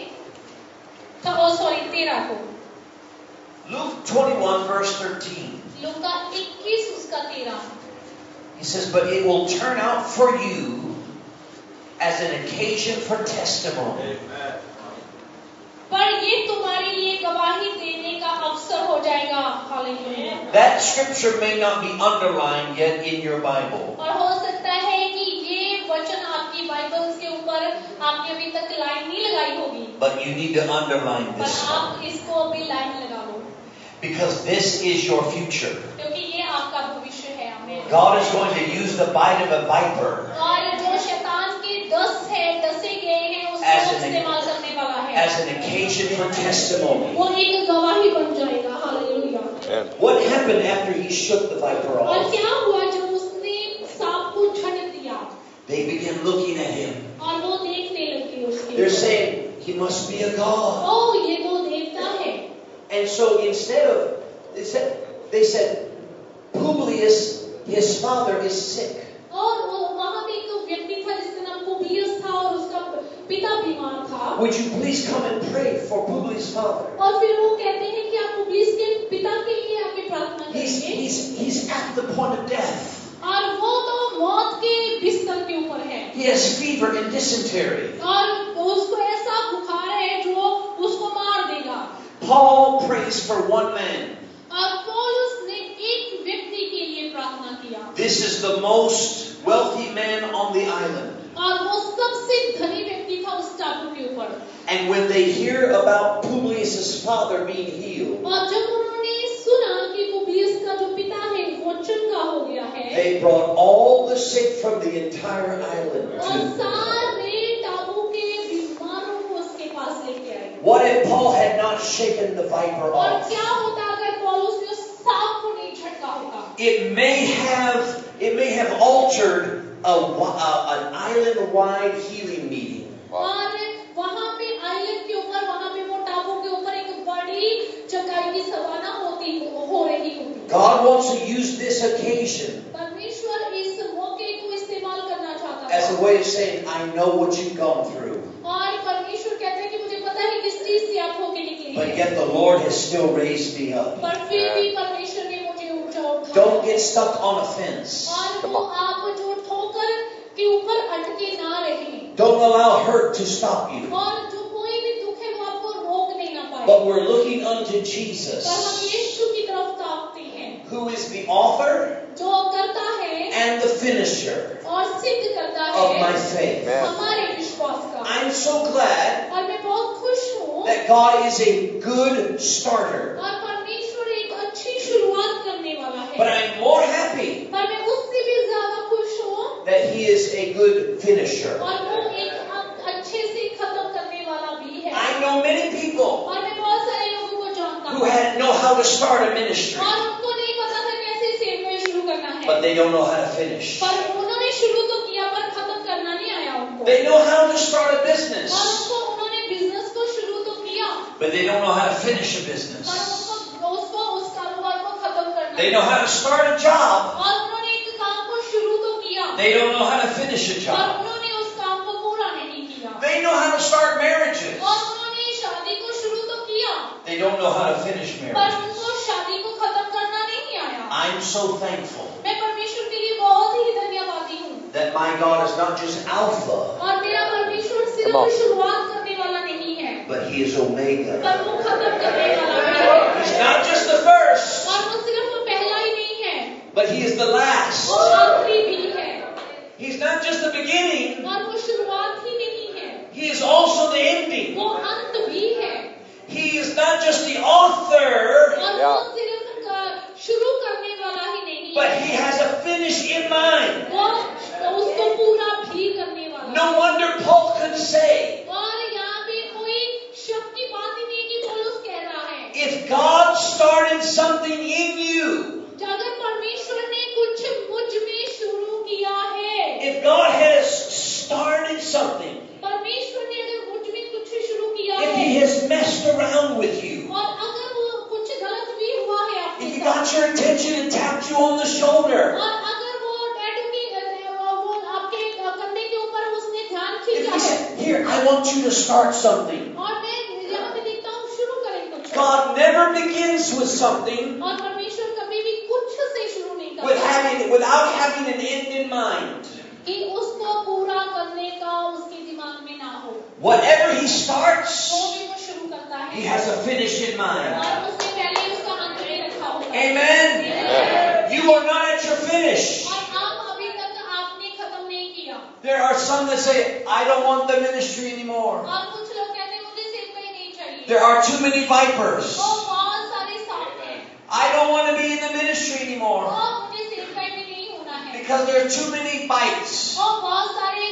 तो सॉरी 13 को। Luke 21 verse 13. लूका 21 उसका 13। He says, but it will turn out for you as an occasion for testimony. पर ये तुम्हारे लिए गवाही देने का अवसर हो जाएगा। Hallelujah. That scripture may not be underlined yet in your Bible. और हो सकता है कि ये वचन आपकी बाइबल्स के ऊपर आपने अभी तक लाइन नहीं लगाई होगी। But you need to underline पर this आप one. इसको अभी लाइन लगा लो। Because this is your future. क्योंकि ये आपका भविष्य है। आमीन। God is going to use the bite of a viper और जो शैतान के डसे गए हैं उसको As an- इस्तेमाल करने वाला है। as an occasion for testimony. वो एक गवाही बन जाएगा। Hallelujah. Amen. What happened after he shook the viper और off? क्या हुआ जब उसने सांप को झटक दिया They began looking at him. और वो देखने लगे उसके They're ऊपर। saying, he must be a god. ओ ये तो देवता है। And so instead of, they said, Publius, his father is sick. और वहाँ पे एक व्यक्ति था जिसका नाम पुबलियस था और उसका पिता बीमार था। Would you please come and pray for Publius' father? और फिर वो कहते हैं कि आप पुबलियस के पिता के लिए आके प्रार्थना करेंगे। He's at the point of death. और वो तो मौत के बिस्तर के ऊपर है। He has fever and dysentery. और उसको ऐसा बुखार है जो उसको मार देगा। Paul prays for one man. और पौलुस ने एक व्यक्ति के लिए प्रार्थना किया। This is the most wealthy man on the island. और वो सबसे धनी व्यक्ति था उस टापू के ऊपर। And when they hear about Publius' father being healed, और जब उन्होंने सुना कि पुबलियस का जो पिता है वो चंगा हो गया है, they brought all the sick from the entire island और to him. सारे टापू के बीमारों को उसके पास लेके आए। What if Paul had not shaken the viper और off? क्या होता अगर पौलुस ने उस सांप को नहीं झटका होता? It may have altered an island-wide healing meeting. और वहाँ पे आइलैंड के ऊपर, वहाँ पे वो टापू के ऊपर एक बड़ी चंगाई की सभाना हो रही होती। God wants to use this occasion परमेश्वर इस मौके को इस्तेमाल करना चाहता as है। a way of saying, I know what you've gone through, और परमेश्वर कहते हैं कि मुझे पता है किस चीज से आप होके निकली but हैं। yet the Lord has still raised me up. पर फिर भी परमेश्वर ने मुझे ऊंचा उठाया। Don't get stuck on a fence. और वो आप जो ठोकर के ऊपर अटके ना रहें Don't allow hurt to stop you. और जो कोई भी दुख है वो आपको रोकने ना पाए But we're looking unto पर हम Jesus, यीशु की तरफ ताकते हैं who is the author जो करता है and the finisher और सिद्ध करता of my है faith. Amen. हमारे विश्वास का I'm so glad और मैं बहुत खुश हूँ that God is a good starter. और परमेश्वर एक अच्छी शुरुआत करने वाला But है I'm more happy पर मैं उससे भी ज्यादा खुश हूँ that He is a good finisher. और वो एक अच्छे से खत्म करने वाला भी है I know many people और मैं बहुत सारे लोगों को जानता who हूँ know how to start a ministry, और उनको नहीं पता था कैसे सेवा शुरू करना है but they don't know how to finish. पर उन्होंने शुरू तो किया पर खत्म करना नहीं आया उनको They know how to start a और business, उन्होंने बिजनेस को शुरू तो किया but they don't know how to finish a पर business. उसको उस कारोबार को खत्म करना They know how to start a job, और उन्होंने एक काम को शुरू तो किया they don't know how to finish a और job. उन्होंने उस काम को पूरा नहीं किया They know how to start marriages, और उन्होंने शादी को शुरू तो किया they don't know how to finish पर marriages. उनको शादी को खत्म करना नहीं आया I'm so thankful मैं परमेश्वर के लिए बहुत ही धन्यवादी हूँ that my God is not just Alpha, और मेरा परमेश्वर Come सिर्फ on. शुरुआत करने वाला नहीं है but He is Omega. पर वो खत्म करने वाला भी है He's not just the first, और वो सिर्फ पहला ही नहीं है but He is the last. वो आखिरी भी है He's not just the beginning, और वो शुरुआत ही नहीं है He is also the ending. वो अंत भी है He is not just the author, और Yeah. वो सिर्फ शुरू करने वाला ही नहीं but है He has a finish in mind. वो उसको पूरा भी करने वाला No है wonder Paul could say, और यहाँ पे कोई शक की बात ही नहीं कि पौलुस कह रहा है if God started something in you, अगर परमेश्वर ने कुछ मुझ में शुरू किया है if God has started something, परमेश्वर ने अगर मुझ में कुछ शुरू किया if है He has messed around with you, और अगर वो कुछ गलत भी हुआ है आपके if He साथ got your attention and tapped you on the shoulder, और अगर वो टैटू की वो आपके कंधे के ऊपर उसने ध्यान if खींचा He है said, here, I want you to start something. और मैं यहाँ पे देखता हूँ शुरू करें कुछ God never begins with something और परमेश्वर कभी भी कुछ से शुरू नहीं करता without having an end in mind. कि उसको पूरा करने का उसके दिमाग में ना हो Whatever He starts, जो भी वो शुरू करता He है has a finish in mind. और उसने पहले ही उसका अंत नहीं रखा होता है Amen? Amen. You are not at your finish. और आप अभी तक आपने खत्म नहीं किया There are some that say, I don't want the ministry anymore. और कुछ लोग कहते हैं मुझे सेवकाई नहीं चाहिए There are too many vipers. वो बहुत सारे सांप हैं I don't want to be in the ministry anymore और मुझे सेवकाई में नहीं होना है because there are too many bites. और बहुत सारे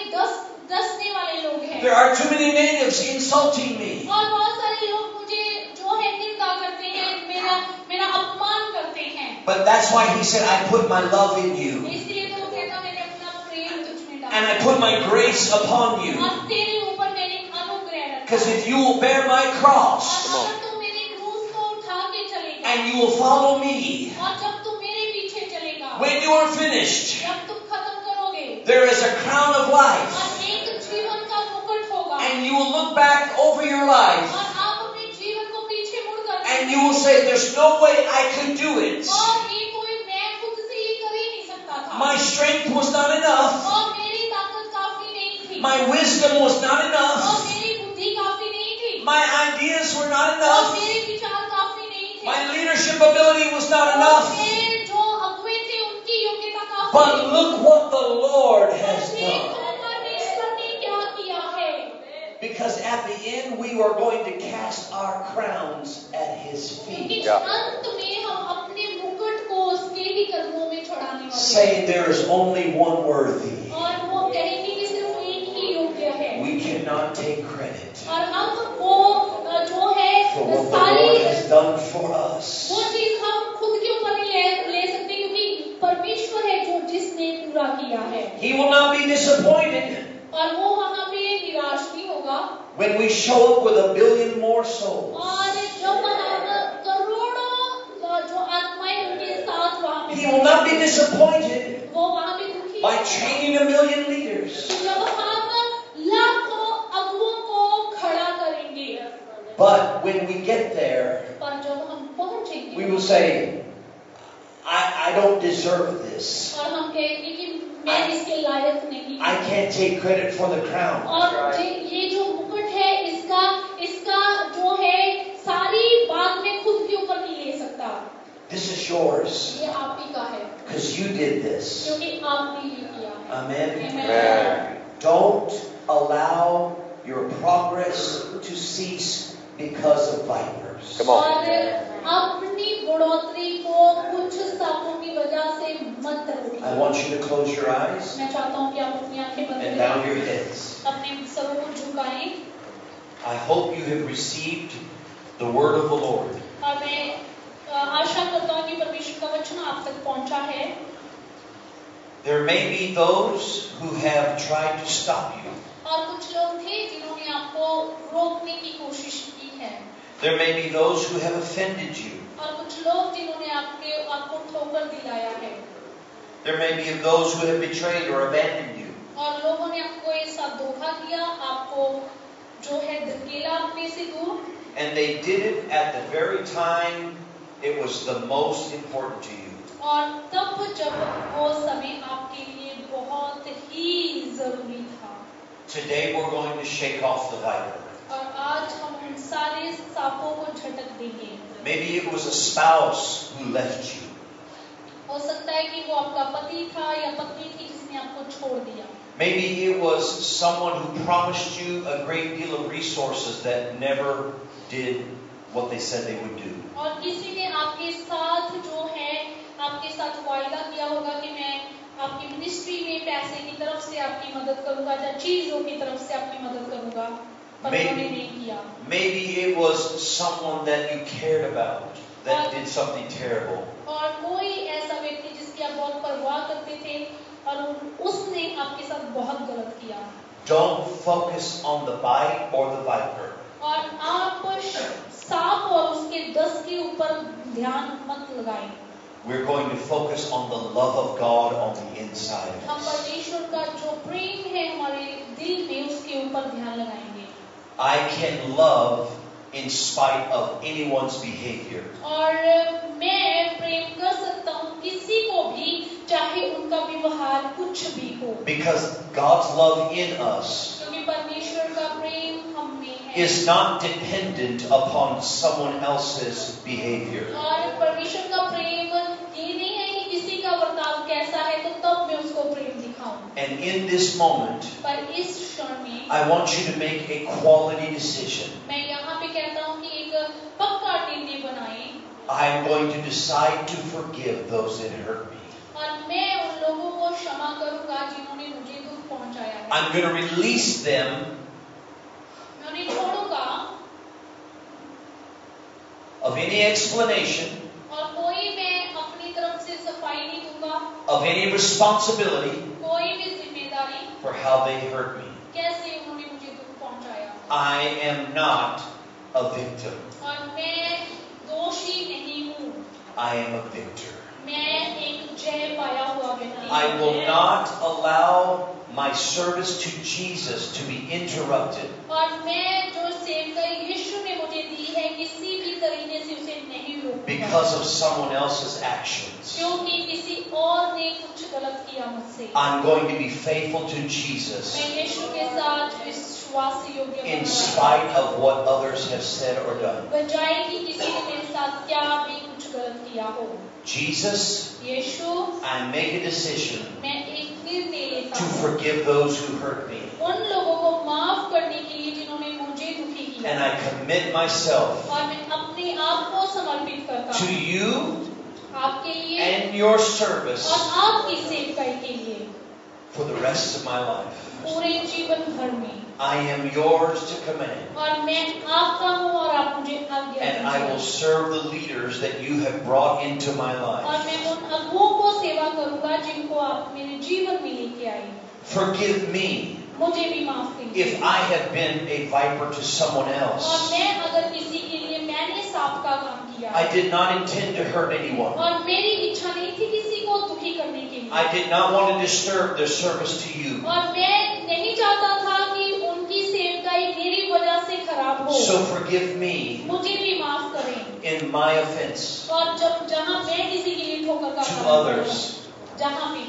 दसने वाले लोग हैं There are too many natives insulting me. और बहुत सारे लोग मुझे जो है निंदा करते हैं मेरा अपमान करते हैं But that's why He said, I put my love in you इसलिए तो वो कहता मैंने अपना प्रेम तुझ में डाला and I put my grace upon you. और तेरे ऊपर मैंने अनुग्रह रखा Because if you will bear my cross और अगर तू मेरे क्रूस को उठा के चलेगा and you will follow me, और जब तू मेरे पीछे चलेगा when you are finished, जब तुम खत्म करोगे there is a crown of life. और एक जीवन का मुकुट होगा And you will look back over your life और आप अपने जीवन को पीछे मुड़कर and you will say, there's no way I could do it. और ये कोई मैं खुद से ये कर ही नहीं सकता था My strength was not enough. और मेरी ताकत काफी नहीं थी My wisdom was not और enough. मेरी बुद्धि काफी नहीं थी My ideas were not और enough. मेरे विचार काफी नहीं थे My leadership ability was not और enough. मेरे जो अगुवे थे उनकी योग्यता काफी But नहीं थी। look what the Lord has done. देखो परमेश्वर ने क्या किया है Because at the end we are going to cast our crowns at His क्योंकि feet. Yeah. अंत में हम अपने मुकुट को उसके ही कदमों में चढ़ाने वाले हैं Saying there is only one worthy. और वो कहेंगे कि सिर्फ एक ही योग्य है We cannot take credit और हम वो जो है for what the सारी Lord has done for us. वो चीज हम खुद के ऊपर नहीं ले सकते क्योंकि परमेश्वर है जो जिसने पूरा किया है He will not be disappointed और वो वहाँ पे निराश नहीं होगा when we show up with 1 billion more souls. और जब हम करोड़ों जो आत्माएं उनके साथ वहाँ पे He will not be disappointed वो वहाँ पे दुखी by नहीं training 1 million leaders. जब हम लाखों अगुओं को खड़ा करेंगे But when we get there, पर जब हम पहुंचेंगे we will say, I don't deserve this. और हम कहेंगे कि मैं इसके लायक नहीं I can't take credit for the crown. और ये जो मुकुट है इसका जो है सारी बात मैं खुद के ऊपर नहीं ले सकता This is yours ये आप ही का है because you did this. क्योंकि आपने ये किया है Amen. Amen. Don't allow your progress to cease because of vipers. Come on. और अपनी बढ़ोतरी को कुछ सांपों की वजह से मत रोकिए I want you to close your eyes मैं चाहता हूँ कि आप अपनी आंखें बंद and करें bow your heads. अपने सरों को झुकाएं I hope you have received the word of the Lord. और मैं आशा करता हूँ कि परमेश्वर का वचन आप तक पहुंचा है There may be those who have tried to stop you. और कुछ लोग थे जिन्होंने आपको रोकने की कोशिश की है There may be those who have offended you. और कुछ लोग जिन्होंने आपको ठोकर दिलाया है There may be those who have betrayed or abandoned you. और लोगों ने आपको ये साथ धोखा दिया आपको जो है धकेला अपने से दूर And they did it at the very time it was the most important to you. और तब जब वो समय आपके लिए बहुत ही जरूरी था Today we're going to shake off the viper. और आज हम उन सारे सांपों को झटक देंगे Maybe it was a spouse who left you. हो सकता है कि वो आपका पति था या पत्नी थी जिसने आपको छोड़ दिया Maybe it was someone who promised you a great deal of resources that never did what they said they would do. और किसी ने आपके साथ जो है आपके साथ वायदा किया होगा कि मैं आपकी मिनिस्ट्री में पैसे की तरफ से आपकी मदद करूंगा या चीजों की तरफ से आपकी मदद करूंगा पर उन्होंने नहीं किया Maybe it was someone that you cared about that did something terrible. और कोई ऐसा व्यक्ति जिसकी आप बहुत परवाह करते थे और उसने आपके साथ बहुत गलत किया Don't focus on the bite or the viper. और आप सांप और उसके डस के ऊपर ध्यान मत लगाएं We're going to focus on the love of God on the inside of हम us. परमेश्वर का जो प्रेम है हमारे दिल में उसके ऊपर ध्यान लगाएंगे I can love in spite of anyone's behavior. और मैं प्रेम कर सकता हूँ किसी को भी चाहे उनका व्यवहार कुछ भी हो Because God's love in us क्योंकि परमेश्वर का प्रेम हम में है is not dependent upon someone else's behavior. और परमेश्वर का प्रेम ये नहीं है कि किसी का बर्ताव कैसा है तो तब मैं उसको प्रेम दिखाऊं And in this moment, पर इस क्षण में I want you to make a quality decision. मैं यहाँ पे कहता हूँ कि एक पक्का निर्णय बनाएं I'm going to decide to forgive those that hurt me. और मैं उन लोगों को क्षमा करूंगा जिन्होंने मुझे दुख पहुंचाया है I'm going to release them मैं उन्हें छोड़ूंगा of any explanation, और कोई मैं अपनी तरफ से सफाई नहीं दूंगा of any responsibility कोई भी जिम्मेदारी for how they hurt me. कैसे उन्होंने मुझे दुख पहुंचाया I am not a victim. और मैं दोषी नहीं हूँ I am a victor. मैं एक जय पाया हुआ व्यक्ति I will not allow my service to Jesus to be interrupted और मैं जो सेवकाई यीशु ने मुझे दी है किसी भी तरीके से उसे नहीं रोकूंगा because of someone else's actions. क्योंकि किसी और ने कुछ गलत किया मुझसे I'm going to be faithful to Jesus मैं यीशु के साथ विश्वास योग्य in बनूंगा spite of what others have said or done. बजाय कि किसी ने मेरे साथ क्या भी कुछ गलत किया हो Jesus, Yeshu I make a decision मैं एक निर्णय लेता to हूँ forgive those who hurt me. उन लोगों को माफ करने के लिए जिन्होंने मुझे दुखी किया And I commit myself और मैं अपने आप को समर्पित करता to हूँ you आपके लिए and your service और आपकी सेवकाई के लिए for the rest of my life. पूरे जीवन भर में I am yours to command. और मैं आपका हूँ और आप मुझे आज्ञा And I will दीजिए serve the leaders that you have brought into my और life. मैं उन अगुओं को सेवा करूंगा जिनको आप मेरे जीवन में लेके आए Forgive me मुझे भी माफ कीजिए if I have been a viper to someone और else. मैं अगर किसी के लिए मैंने सांप का काम किया I did not intend to hurt anyone. और मेरी इच्छा नहीं थी किसी को दुखी करने के लिए I did not want to disturb their service to you. और मैं नहीं चाहता था कि उनकी सेवकाई मेरी वजह से खराब हो So forgive me मुझे भी माफ करें in my offense और जब जहाँ मैं किसी के लिए ठोकर का to काम others. करूं, जहाँ पे भी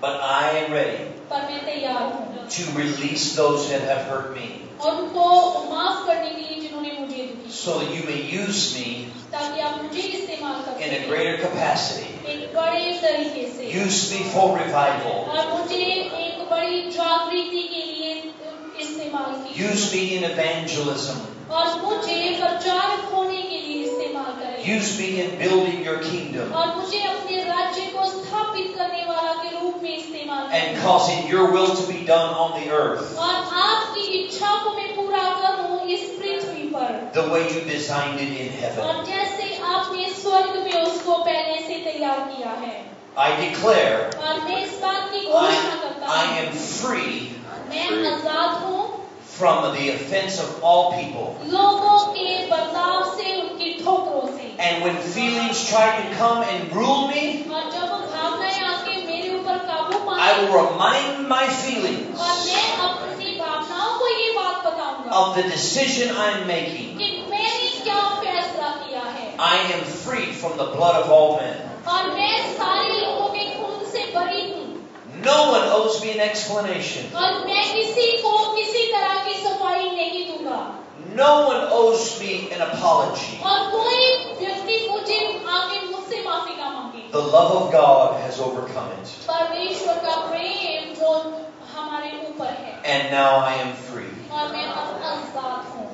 But I am ready पर मैं तैयार हूँ to release those that have hurt me, और उनको माफ करने के लिए जिन्होंने मुझे दुखी so that you may use me ताकि आप मुझे इस्तेमाल कर in a सकें greater capacity. एक बड़े तरीके से Use me for revival. और मुझे एक बड़ी जागृति के लिए इस्तेमाल कीजिए Use me in evangelism. और मुझे प्रचारक होने के लिए इस्तेमाल करें Use me in building your kingdom और मुझे अपने राज्य को स्थापित करने वाला के रूप में इस्तेमाल and करें causing your will to be done on the earth और आपकी इच्छा को मैं पूरा करूं इस पृथ्वी पर the way you designed it in heaven. और जैसे आपने स्वर्ग में उसको पहले से तैयार किया है I declare और मैं इस बात की घोषणा करता I हूँ am free मैं आजाद हूँ from the offense of all people. लोगों के बर्ताव से उनकी ठोकरों से And when feelings try to come and rule me, और जब भावनाएं आके मेरे ऊपर काबू I पाएं will remind my feelings और मैं अपनी भावनाओं को ये बात बताऊंगा of the decision I'm making. कि मैंने क्या फैसला किया है I am free from the blood of all men. और मैं सारे लोगों के खून से बरी हूँ No one owes me an explanation. और मैं किसी को किसी तरह की सफाई नहीं दूंगा No one owes me an apology. और कोई व्यक्ति मुझे आके मुझसे माफी ना मांगे The love of God has overcome it. परमेश्वर का प्रेम जो हमारे ऊपर है And now I am free. और मैं अब आजाद हूँ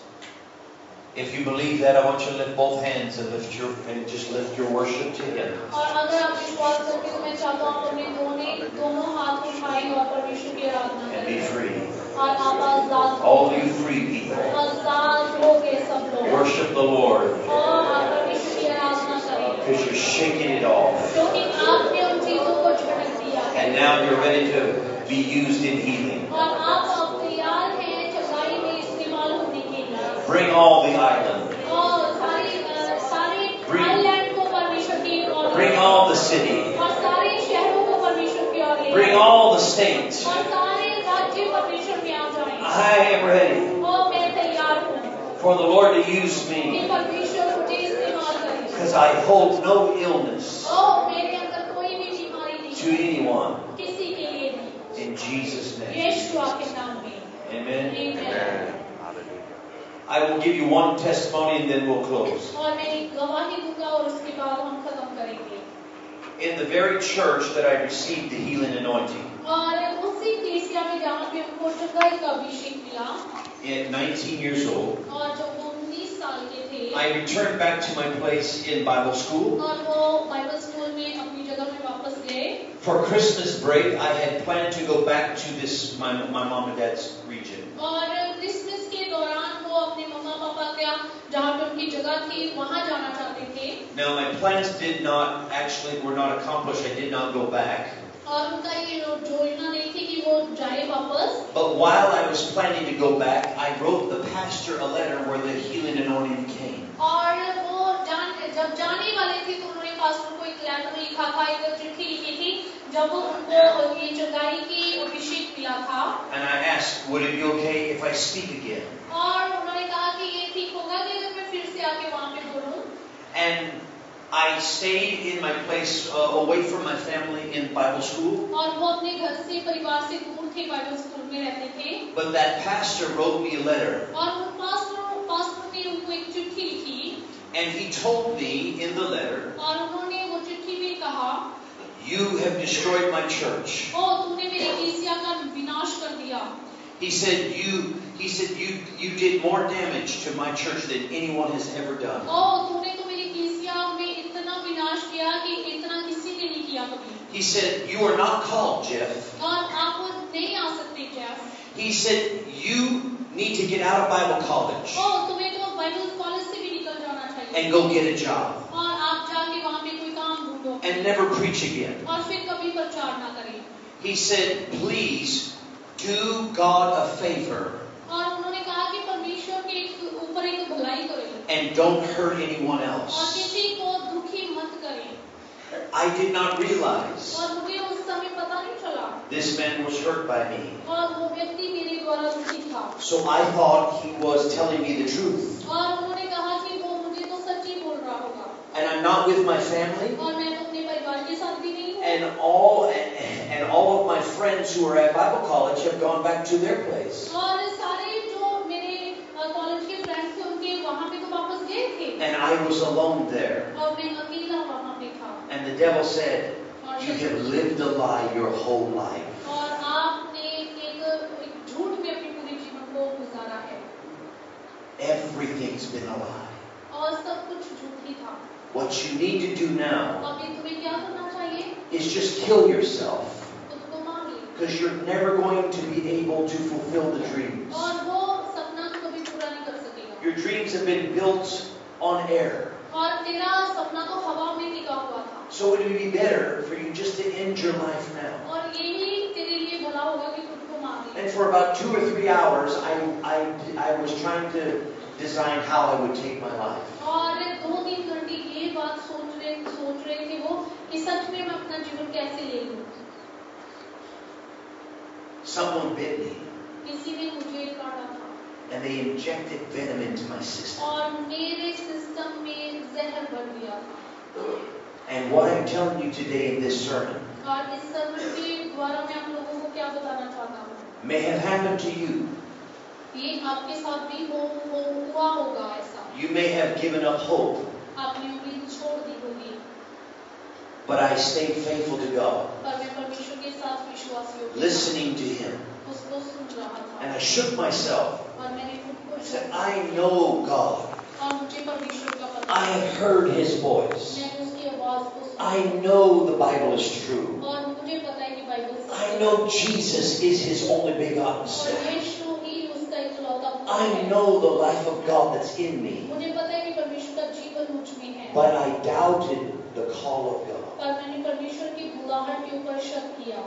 If you believe that, I want you to lift both hands and just lift your worship to Him. और अगर आप विश्वास करते हो मैं चाहता हूँ आप अपने दोनों हाथ उठाएं और परमेश्वर की आराधना And be करें free. और आप आजाद All you free people, आजाद हो गए सब लोग worship the Lord और आप परमेश्वर की आराधना करें because you're shaking it off. क्योंकि आपने उन चीजों को झटक दिया है And now you're ready to be used in healing. और आप अब तैयार हैं चंगाई में इस्तेमाल होने के लिए Bring all the island. और सारे आइलैंड को परमेश्वर की ओर Bring all the city. और सारे शहरों को परमेश्वर की ओर ले Bring जाएं। all the states. और सारे राज्य परमेश्वर में आ जाएं I am ready और मैं तैयार हूँ for the Lord to use कि me परमेश्वर मुझे इस्तेमाल करे because I hold no illness और मेरे अंदर कोई भी बीमारी नहीं to anyone. किसी के लिए नहीं In Jesus' name. यीशु के नाम में Amen. आमीन I will give you one testimony and then we'll close. और मैं एक गवाही दूंगा और उसके बाद हम खत्म करेंगे In the very church that I received the healing anointing, और उसी कलीसिया में जहाँ पे उनको चंगाई का अभिषेक मिला at 19 years old, और जब वो 19 साल के थे I returned back to my place in Bible school. और वो बाइबल स्कूल में अपनी जगह में वापस गए For Christmas break, I had planned to go back to my mom and dad's region. और क्रिसमस के दौरान वो अपने मम्मा पापा का जहाँ पे उनकी जगह थी वहाँ जाना चाहते थे Now my plans were not accomplished. I did not go back. और उनका ये योजना नहीं थी कि वो जाए वापस But while I was planning to go back, I wrote the pastor a letter where the healing anointing came. और वो जब जाने वाले थे तो उन्होंने पास्टर को एक लेटर लिखा था एक चिट्ठी लिखी थी जब उनको ये चंगाई की अभिषेक मिला था And I asked, would it be okay if I speak again? और उन्होंने कहा कि ये ठीक होगा कि अगर मैं फिर से आके वहाँ पे बोलूँ And I stayed in my place away from my family in Bible school. और वो अपने घर से परिवार से दूर थे बाइबल स्कूल में रहते थे But that pastor wrote me a letter. और वो पास्टर ने उनको एक चिट्ठी लिखी And he told me in the letter, और उन्होंने वो चिट्ठी में कहा you have destroyed my church. ओ तूने मेरे कलीसिया का विनाश कर दिया He said you did more damage to my church than anyone has ever done. ओ तूने तो मेरी कलीसिया में इतना विनाश किया कि इतना किसी ने नहीं किया कभी He said, you are not called, Jeff. और आप वो नहीं आ सकते Jeff He said, you need to get out of Bible college ओ तुम्हें तो बाइबल कॉलेज से भी निकल जाना चाहिए and go get a job और आप जाके वहाँ पे कोई काम ढूंढो and never preach again. और फिर कभी प्रचार ना करें He said, please do God a favor और उन्होंने कहा कि परमेश्वर के ऊपर एक भलाई करें and don't hurt anyone और else. किसी को दुखी मत करें I did not realize और मुझे उस समय पता नहीं चला this man was hurt by me. और वो व्यक्ति मेरे द्वारा दुखी था So I thought he was telling me the truth. और उन्होंने कहा कि वो मुझे तो सच ही बोल रहा होगा And I'm not with my family. और मैं तो अपने परिवार के साथ भी नहीं हुआ। And all of my friends who are at Bible college have gone back to their place. और सारे जो मेरे कॉलेज के फ्रेंड्स थे उनके वहाँ पे तो वापस गए थे। And I was alone there. और मैं अकेला वहाँ पे था। And the devil said, "You have lived a lie your whole life." और आपने एक झूठ में अपनी पूरी जीवन को गुजारा है। Everything's been a lie. और सब कुछ झूठ ही था। What you need to do now अभी तुम्हें क्या करना चाहिए? is just kill yourself. खुद को मार ले। Because you're never going to be able to fulfill the dreams. और वो सपना तो कभी पूरा नहीं कर सकेगा। Your dreams have been built on air. और तेरा सपना तो हवा में टिका हुआ था। So it would be better for you just to end your life now. और यही तेरे लिए भला होगा कि खुद को मार ले। And for about 2 or 3 hours, I was trying to design how I would take my life. और 2-3 घंटे ये बात सोच रहे थे वो कि सच में मैं अपना जीवन कैसे ले लूं। Someone bit me. किसी ने मुझे काटा था। And they injected venom into my system. और मेरे सिस्टम में जहर भर दिया था। And what I'm telling you today in this sermon और इस सर्मन के द्वारा मैं आप लोगों को क्या बताना चाहता हूँ? may have happened to you. ये आपके साथ भी हुआ होगा ऐसा। You may have given up hope. आपने उम्मीद छोड़ दी होगी। But I stayed faithful to God, पर मैं परमेश्वर के साथ विश्वासी हो गया। listening to Him. उसको सुन रहा था। And I shook myself. और मैंने खुद को I said, I know God. और मुझे परमेश्वर का पता I have heard His voice. मैंने उसकी आवाज को सुना। I know the Bible is true. और मुझे पता है कि बाइबल सच I है। know Jesus is His only begotten और Son. यीशु ही उसका इकलौता पुत्र I है। know the life of God that's in me. मुझे पता है कि परमेश्वर का जीवन मुझ में है। But I doubted the call of God. पर मैंने परमेश्वर की बुलाहट के ऊपर शक किया।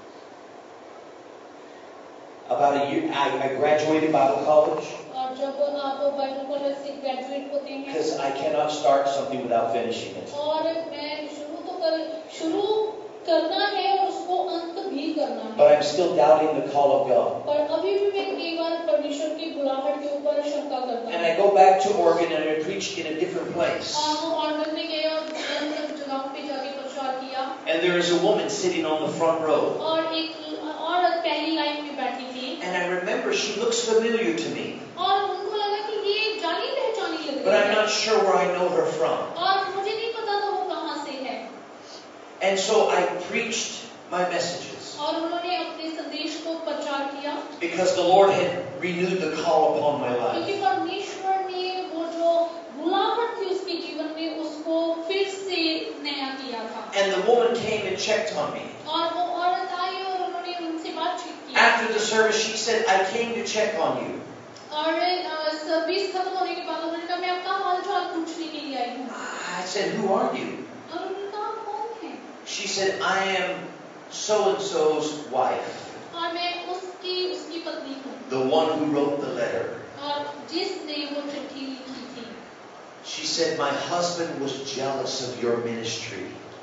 About a year, I graduated Bible college और जब आप बाइबल कॉलेज से ग्रेजुएट होते हैं because I cannot start something without finishing it. और मैं शुरू करना है और उसको अंत भी करना है। But I'm still doubting the call of God. पर अभी भी मैं कई बार परमेश्वर की बुलाहट के ऊपर शंका करता And I हूँ। go back to Oregon and I preached in a different place. और वो ऑर्डर में गए और अलग जगहों पे जाके प्रचार किया। And there is a woman sitting on the front row. और एक औरत पहली लाइन में बैठी थी। And I remember she looks familiar to me. और उनको लगा कि ये जानी पहचानी लग But रही I'm है। not sure where I know her from. और मुझे नहीं पता था वो कहाँ से है। And so I preached my messages. और उन्होंने अपने संदेश को प्रचार किया। Because the Lord had renewed the call upon my life. क्योंकि परमेश्वर ने वो जो बुलाहट थी उसके जीवन में उसको फिर से नया किया था। And the woman came and checked on me. और वो औरत आई और उन्होंने उनसे बातचीत की। After the service, she said, I came to check on you. और सर्विस खत्म होने के बाद उन्होंने कहा मैं आपका हालचाल पूछने के लिए आई हूँ। I said, who are you? और उन्होंने कहा आप कौन हैं? She said, I am so-and-so's wife. और मैं उसकी पत्नी हूँ। The one who wrote the letter. और जिसने वो चिट्ठी लिखी थी। She said, my husband was jealous of your ministry.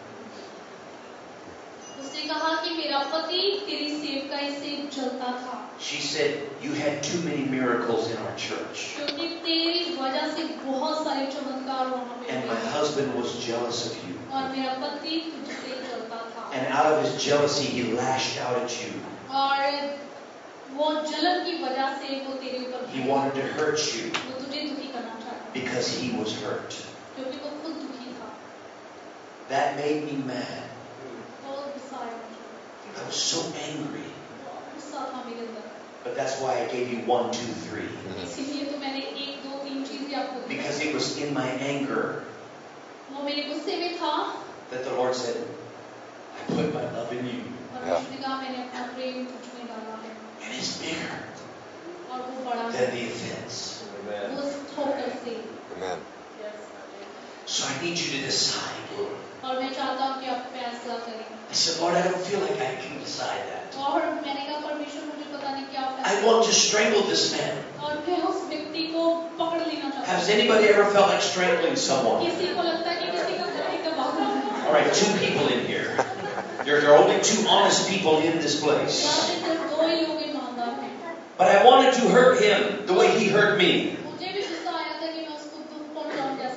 उसने कहा कि मेरा पति तेरी सेवकाई से जलता था। She said, you had too many miracles in our church. क्योंकि तेरी वजह से बहुत सारे चमत्कार वहाँ पे And my हुए। husband was jealous of you. और मेरा पति तुझसे जलता था। And out of his jealousy, he lashed out at you. और वो जलन की वजह से वो तेरे ऊपर He wanted to hurt you वो तुझे दुखी करना चाहता because he was hurt. क्योंकि वो खुद दुखी था। That made me mad. बहुत गुस्सा आया मुझे। I was so angry. बहुत गुस्सा था मेरे अंदर। But that's why I gave you 1, 2, 3. इसीलिए तो मैंने 1, 2, 3 चीजें आपको दी। Because it was in my anger वो मेरे गुस्से में था। that the Lord said, I put my love in you. और उसने कहा मैंने अपना प्रेम तुझ में डाला है। And it's bigger और वो बड़ा है। than the offense. वो ठोकर से। Amen. So I need you to decide. और मैं चाहता हूँ कि आप फैसला करें। I said, Lord, I don't feel like I can decide that. और मैंने कहा परमेश्वर मुझे पता नहीं क्या I फैसला। want to strangle this man. और मैं उस व्यक्ति को पकड़ लेना चाहता Has हूँ। anybody ever felt like strangling someone? किसी को लगता है कि किसी का गले दबाना है। All right, 2 people in here. There are only 2 honest people in this place. यहाँ पे सिर्फ 2 ही लोग ईमानदार हैं। But I wanted to hurt him the way he hurt me. मुझे भी गुस्सा आया था कि मैं उसको दुख पहुंचाऊं जैसे उसने मुझे। But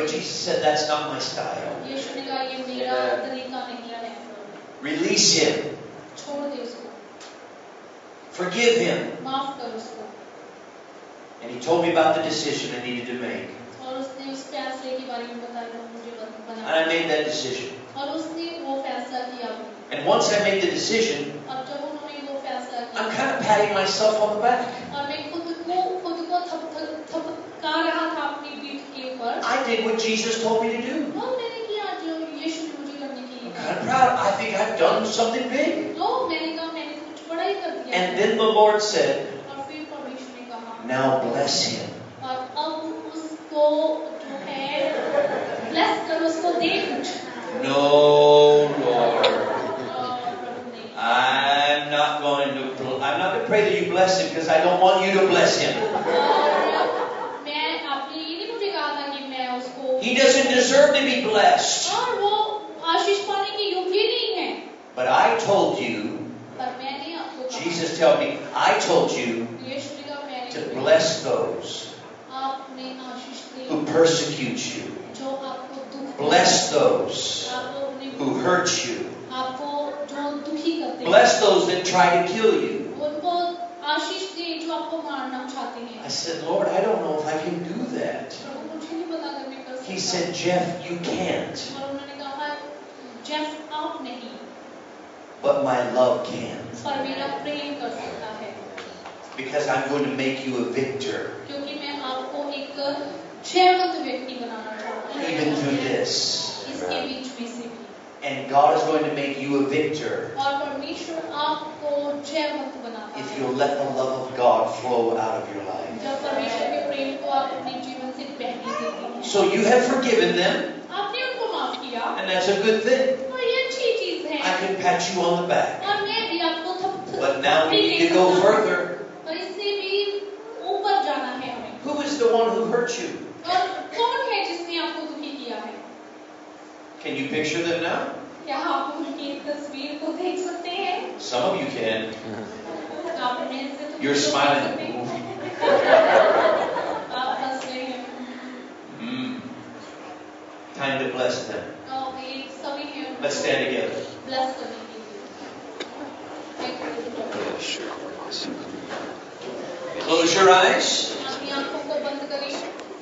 But Jesus said, that's not my style. यीशु ने कहा ये मेरा तरीका नहीं है. Release him. छोड़ दे उसको. Forgive him. माफ कर उसको. And he told me about the decision I needed to make. और उसने उस फैसले के बारे में बताया जो मुझे And banana. I made that decision. और उसने वो फैसला किया. And once I made the decision, अब जब उन्होंने वो फैसला I'm किया. kind of patting myself on the back. और मैं खुद को थपका रहा था अपनी पीठ के ऊपर. I did what Jesus told me to do. और मैंने किया जो यीशु ने मुझे करने के लिए I'm कहा. kind of proud. I think I've done something big. तो मैंने कहा मैंने कुछ बड़ा ही कर दिया. And then the Lord said, और फिर परमेश्वर ने कहा. now bless him. और अब उसको जो है ब्लेस कर उसको दे कुछ. No, Lord. I'm not going to pray that you bless him because I don't want you to bless him. मैं आपने ये नहीं मुझे कहा था कि मैं उसको. He doesn't deserve to be blessed. और वो आशीष पाने के योग्य नहीं है. But I told you, पर मैंने आपको कहा. Jesus told me, I told you यीशु ने कहा मैंने to bless those आपने आशीष दी who persecute you. जो आपको दुख. Bless those आपको अपने who hurt you. आपको जो दुखी करते हैं. Bless those that try to kill you. उनको आशीष दे जो आपको मारना चाहते हैं. I said, Lord, I don't know if I can do that. प्रभु मुझे नहीं पता अगर मैं कर सकता. He said, Jeff, you can't, और उन्होंने कहा जेफ आप नहीं but my love can. पर मेरा प्रेम कर सकता है. Because I'm going to make you a victor, क्योंकि मैं आपको एक जयवंत व्यक्ति बनाना चाहता हूँ. even through this. इसके बीच में से भी. And God is going to make you a victor और परमेश्वर आपको जयवंत बनाता if है. you'll let the love of God flow out of your life. जब परमेश्वर के प्रेम को आप अपने जीवन से बहने देते हैं. So you have forgiven them, आपने उनको माफ किया and that's a good thing. और ये अच्छी चीज है. I can pat you on the back. और मैं भी आपको But now we need to go further. और इससे भी ऊपर जाना है हमें. Who is the one who hurt you? और कौन है जिसने आपको दुखी किया है? Can you picture them now? क्या आप उनकी तस्वीर को देख सकते हैं? Some of you can. आप में से तो You're smiling. आप हंस रहे हैं. Time to bless them. और एक सभी हैं Let's stand together. ब्लेस करने के लिए. Close your eyes अपनी आंखों को बंद करिए.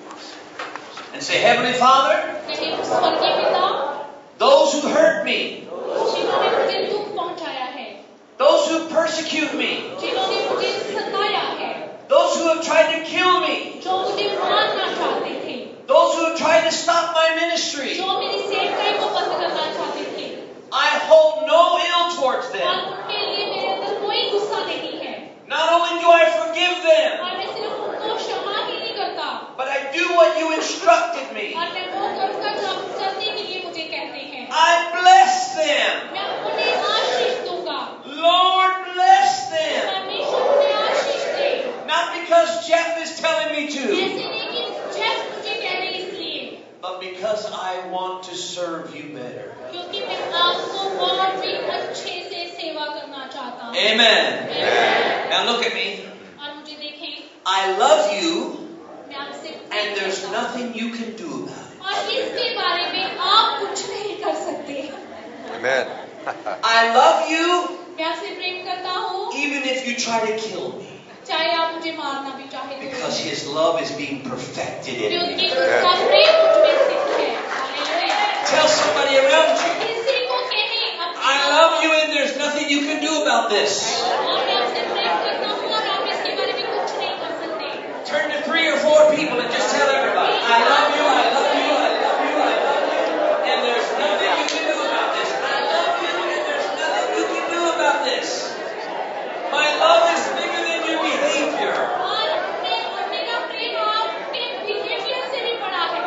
and say, Heavenly Father, कहिए स्वर्गीय पिता, those who hurt me, जिन्होंने मुझे दुख पहुंचाया है, those who persecute me, जिन्होंने मुझे सताया है, those who have tried to kill me, जो मुझे मारना चाहते थे, those who have tried to stop my ministry, जो मेरी सेवकाई को बंद करना चाहते थे, I hold no ill towards और them. उनके लिए मेरे अंदर कोई गुस्सा नहीं है. Not only do I forgive them, और मैं सिर्फ उनको क्षमा ही नहीं करता, but I do what you instructed me. और मैं वो करूँगा जो आप करने के लिए मुझे कहते हैं. I bless them. मैं उन्हें आशीष दूंगा. Lord, bless them. परमेश्वर उन्हें आशीष दे. Not because Jeff is telling me to, ऐसे नहीं कि जेफ मुझे कह रहे इसलिए, but because I want to serve you better. क्योंकि मैं आपको और भी अच्छे से सेवा करना चाहता हूँ. Amen. Amen. Now look at me. और मुझे देखें, I love you, मैं आपसे and there's nothing you can do about it. और इसके बारे में आप कुछ नहीं कर सकते. Amen. I love you, मैं आपसे प्रेम करता हूँ, even if you try to kill me, चाहे आप मुझे मारना भी चाहे तो. because His love is being perfected in क्योंकि me. उसका प्रेम मुझ में स्थित है. Hallelujah. Tell somebody around you, किसी को कहें I love you, and there's nothing you can do about this. और मैं आपसे प्रेम करता हूँ और आप इसके बारे में कुछ नहीं कर सकते. Turn to 3 or 4 people and just tell everybody, I love you, I love you, I love you, I love you, and there's nothing you can do about this. I love you, and there's nothing you can do about this. My love is bigger than your behavior. और मेरा प्रेम आपके behaviour से भी बड़ा है.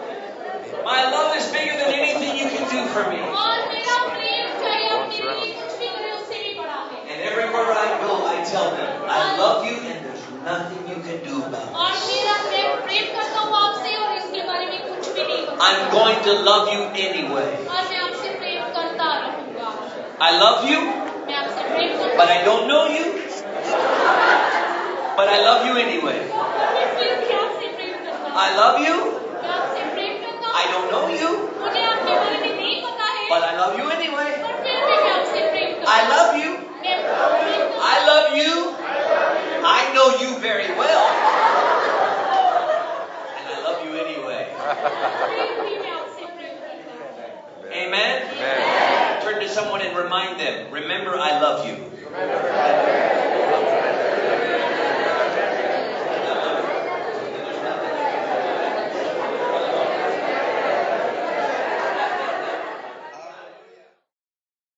My love is bigger than anything you can do for me. और मेरा प्रेम चाहे आप मेरे लिए कुछ भी करें उससे भी बड़ा है. And everywhere I go, I tell them, I love you, and there's nothing you can do about और this. मेरा मैं प्रेम करता हूँ आपसे और इसके बारे में कुछ भी नहीं कर I'm सकता. going to love you anyway. और मैं आपसे प्रेम करता रहूँगा. I love you, मैं आपसे प्रेम करता but I don't know you, but I love you anyway. हूँ. मैं फिर भी आपसे प्रेम करता हूँ. I love you, मैं आपसे प्रेम करता I don't know you, मुझे आपके बारे में नहीं पता है, but I love you anyway. पर फिर भी मैं आपसे प्रेम करता I हूँ। love you. मैं प्रेम करता I love you. I know you very well. And I love you anyway. हूँ, फिर भी मैं आपसे प्रेम करता हूँ। Amen? Amen. Turn to someone and remind them, remember, I